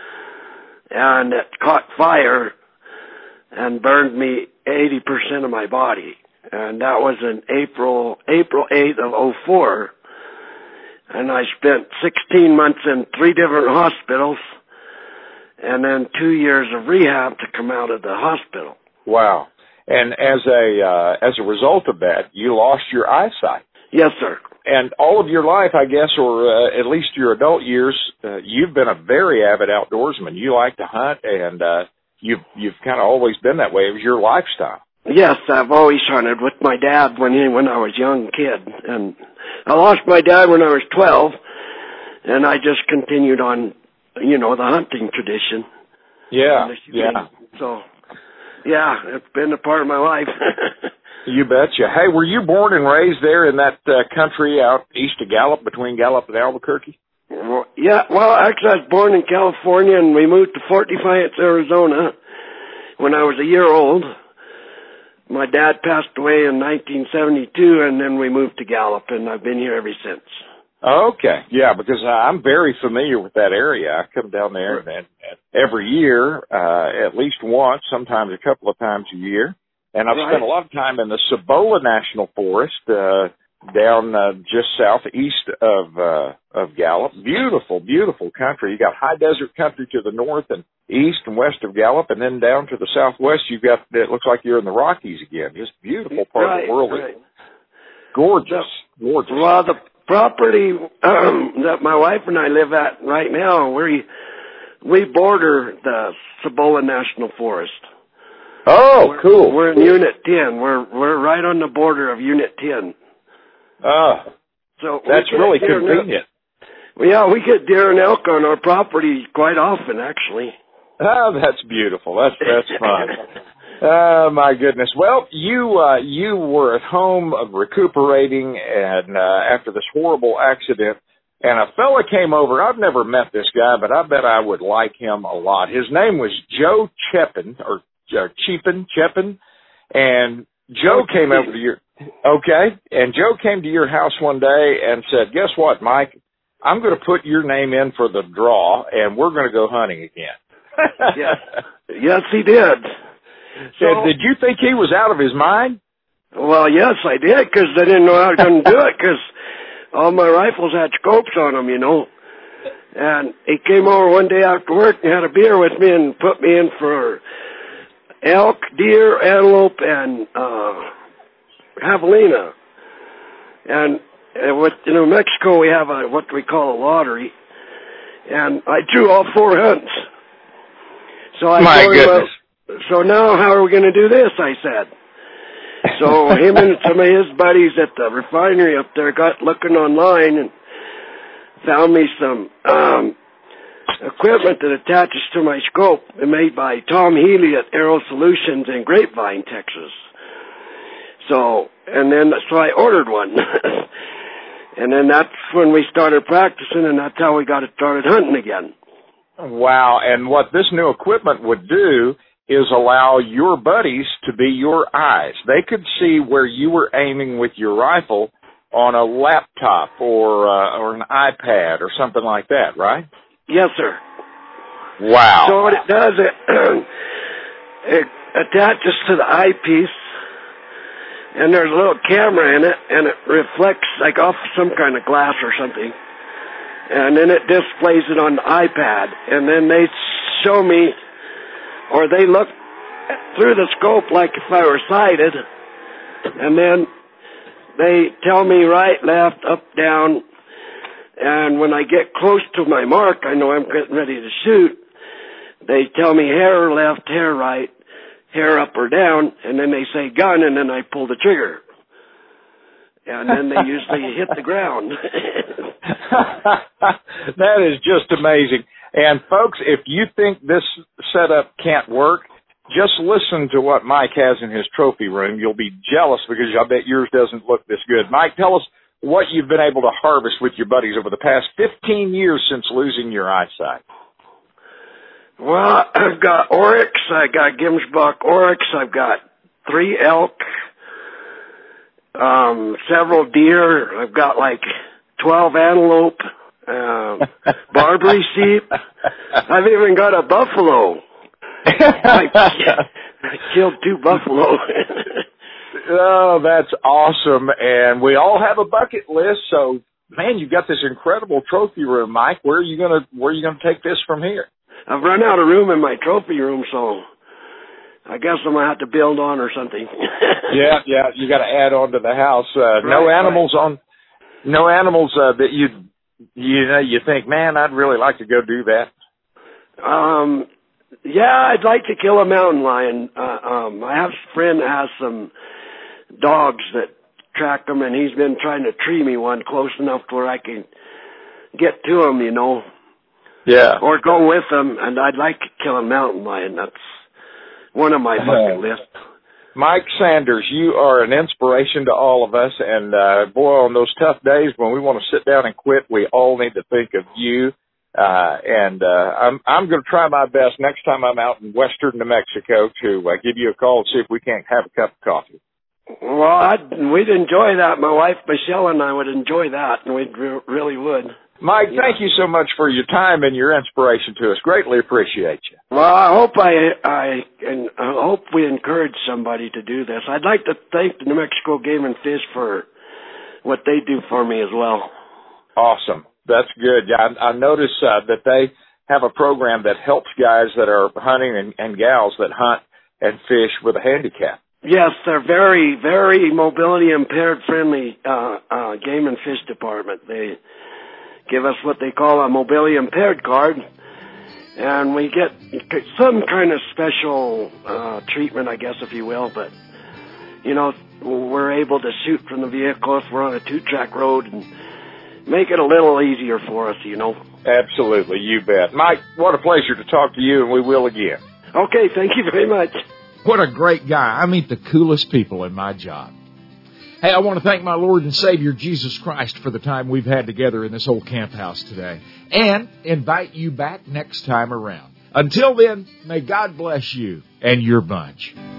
and it caught fire and burned me eighty percent of my body. And that was in April April eighth of oh four. And I spent sixteen months in three different hospitals, and then two years of rehab to come out of the hospital. Wow. And as a uh, as a result of that, you lost your eyesight. Yes, sir. And all of your life, I guess, or uh, at least your adult years, uh, you've been a very avid outdoorsman. You like to hunt, and uh, you've you've kind of always been that way. It was your lifestyle. Yes, I've always hunted with my dad when he, when I was a young kid, and I lost my dad when I was twelve, and I just continued on, you know, the hunting tradition. Yeah, yeah. So, yeah, it's been a part of my life. You betcha. Hey, were you born and raised there in that uh, country out east of Gallup, between Gallup and Albuquerque? Well, yeah, well, actually, I was born in California, and we moved to Fort Defiance, Arizona, when I was a year old. My dad passed away in nineteen seventy-two, and then we moved to Gallup, and I've been here ever since. Okay, yeah, because I'm very familiar with that area. I come down there and, and every year, uh, at least once, sometimes a couple of times a year. And I've Right. spent a lot of time in the Cibola National Forest, uh, down uh, just southeast of uh, of Gallup. Beautiful, beautiful country. You got high desert country to the north and east and west of Gallup, and then down to the southwest, you've got, it looks like you're in the Rockies again. Just beautiful part Right, of the world. right. Gorgeous, gorgeous. Well, the property um, that my wife and I live at right now, we we border the Cibola National Forest. Oh, we're, cool. We're in Unit ten. We're we're right on the border of Unit ten. Oh, so that's really convenient. Well, yeah, we get deer and elk on our property quite often, actually. Oh, that's beautiful. That's that's fun. Oh my goodness. Well, you uh, you were at home uh, recuperating, and uh, after this horrible accident, and a fella came over. I've never met this guy, but I bet I would like him a lot. His name was Joe Chepin, or uh, Chepin, Chepin, and Joe oh, came over to your okay, and Joe came to your house one day and said, "Guess what, Mike? I'm going to put your name in for the draw, and we're going to go hunting again." yes, yes, he did. So, and did you think he was out of his mind? Well, yes, I did, because I didn't know how I was going to do it, because all my rifles had scopes on them, you know. And he came over one day after work and had a beer with me and put me in for elk, deer, antelope, and uh, javelina. And, and with, in New Mexico, we have a what we call a lottery. And I drew all four hunts. So I My told him, goodness. uh, so now how are we going to do this, I said. So him and some of his buddies at the refinery up there got looking online and found me some um, equipment that attaches to my scope, made by Tom Healy at Aero Solutions in Grapevine, Texas. So, and then, so I ordered one. And then that's when we started practicing, and that's how we got it started hunting again. Wow, and what this new equipment would do is allow your buddies to be your eyes. They could see where you were aiming with your rifle on a laptop or uh, or an iPad or something like that, right? Yes, sir. Wow. So what it does, it, it attaches to the eyepiece, and there's a little camera in it, and it reflects like off some kind of glass or something. And then it displays it on the iPad, and then they show me, or they look through the scope like if I were sighted, and then they tell me right, left, up, down, and when I get close to my mark, I know I'm getting ready to shoot. They tell me hair left, hair right, hair up or down, and then they say gun, and then I pull the trigger. And then they usually hit the ground. That is just amazing. And folks, if you think this setup can't work, just listen to what Mike has in his trophy room. You'll be jealous because I bet yours doesn't look this good. Mike, tell us what you've been able to harvest with your buddies over the past fifteen years since losing your eyesight. Well, I've got oryx, I got Gemsbach oryx, I've got three elk, um, several deer, I've got like twelve antelope, um, Barbary sheep, I've even got a buffalo. I, I killed two buffalo. Oh, that's awesome. And we all have a bucket list, so man, you've got this incredible trophy room, Mike. Where are you gonna where are you gonna take this from here? I've run out of room in my trophy room, so I guess I'm gonna have to build on or something. yeah, yeah, you got to add on to the house. Uh, right, no animals right. on, no animals uh, that you you know you think, man, I'd really like to go do that. Um, yeah, I'd like to kill a mountain lion. Uh, um, I have a friend that has some dogs that track them, and he's been trying to tree me one close enough to where I can get to him, you know. Yeah. Or go with them, and I'd like to kill a mountain lion. That's one of my bucket lists. Mike Sanders, you are an inspiration to all of us, and uh, boy, on those tough days when we want to sit down and quit, we all need to think of you. Uh, and uh, I'm I'm going to try my best next time I'm out in western New Mexico to uh, give you a call and see if we can't have a cup of coffee. Well, I'd, we'd enjoy that. My wife Michelle and I would enjoy that, and we re- really would. Mike, yeah. Thank you so much for your time and your inspiration to us. Greatly appreciate you. Well, I hope I I and I hope we encourage somebody to do this. I'd like to thank the New Mexico Game and Fish for what they do for me as well. Awesome. That's good. Yeah, I, I notice uh, that they have a program that helps guys that are hunting and, and gals that hunt and fish with a handicap. Yes, they're very, very mobility impaired friendly uh, uh, game and fish department. They give us what they call a mobility impaired card, and we get some kind of special uh, treatment, I guess, if you will. But you know, we're able to shoot from the vehicle if we're on a two-track road and make it a little easier for us, you know. Absolutely, you bet. Mike, what a pleasure to talk to you, and we will again. Okay, thank you very much. What a great guy. I meet the coolest people in my job. Hey, I want to thank my Lord and Savior, Jesus Christ, for the time we've had together in this old camp house today, and invite you back next time around. Until then, may God bless you and your bunch.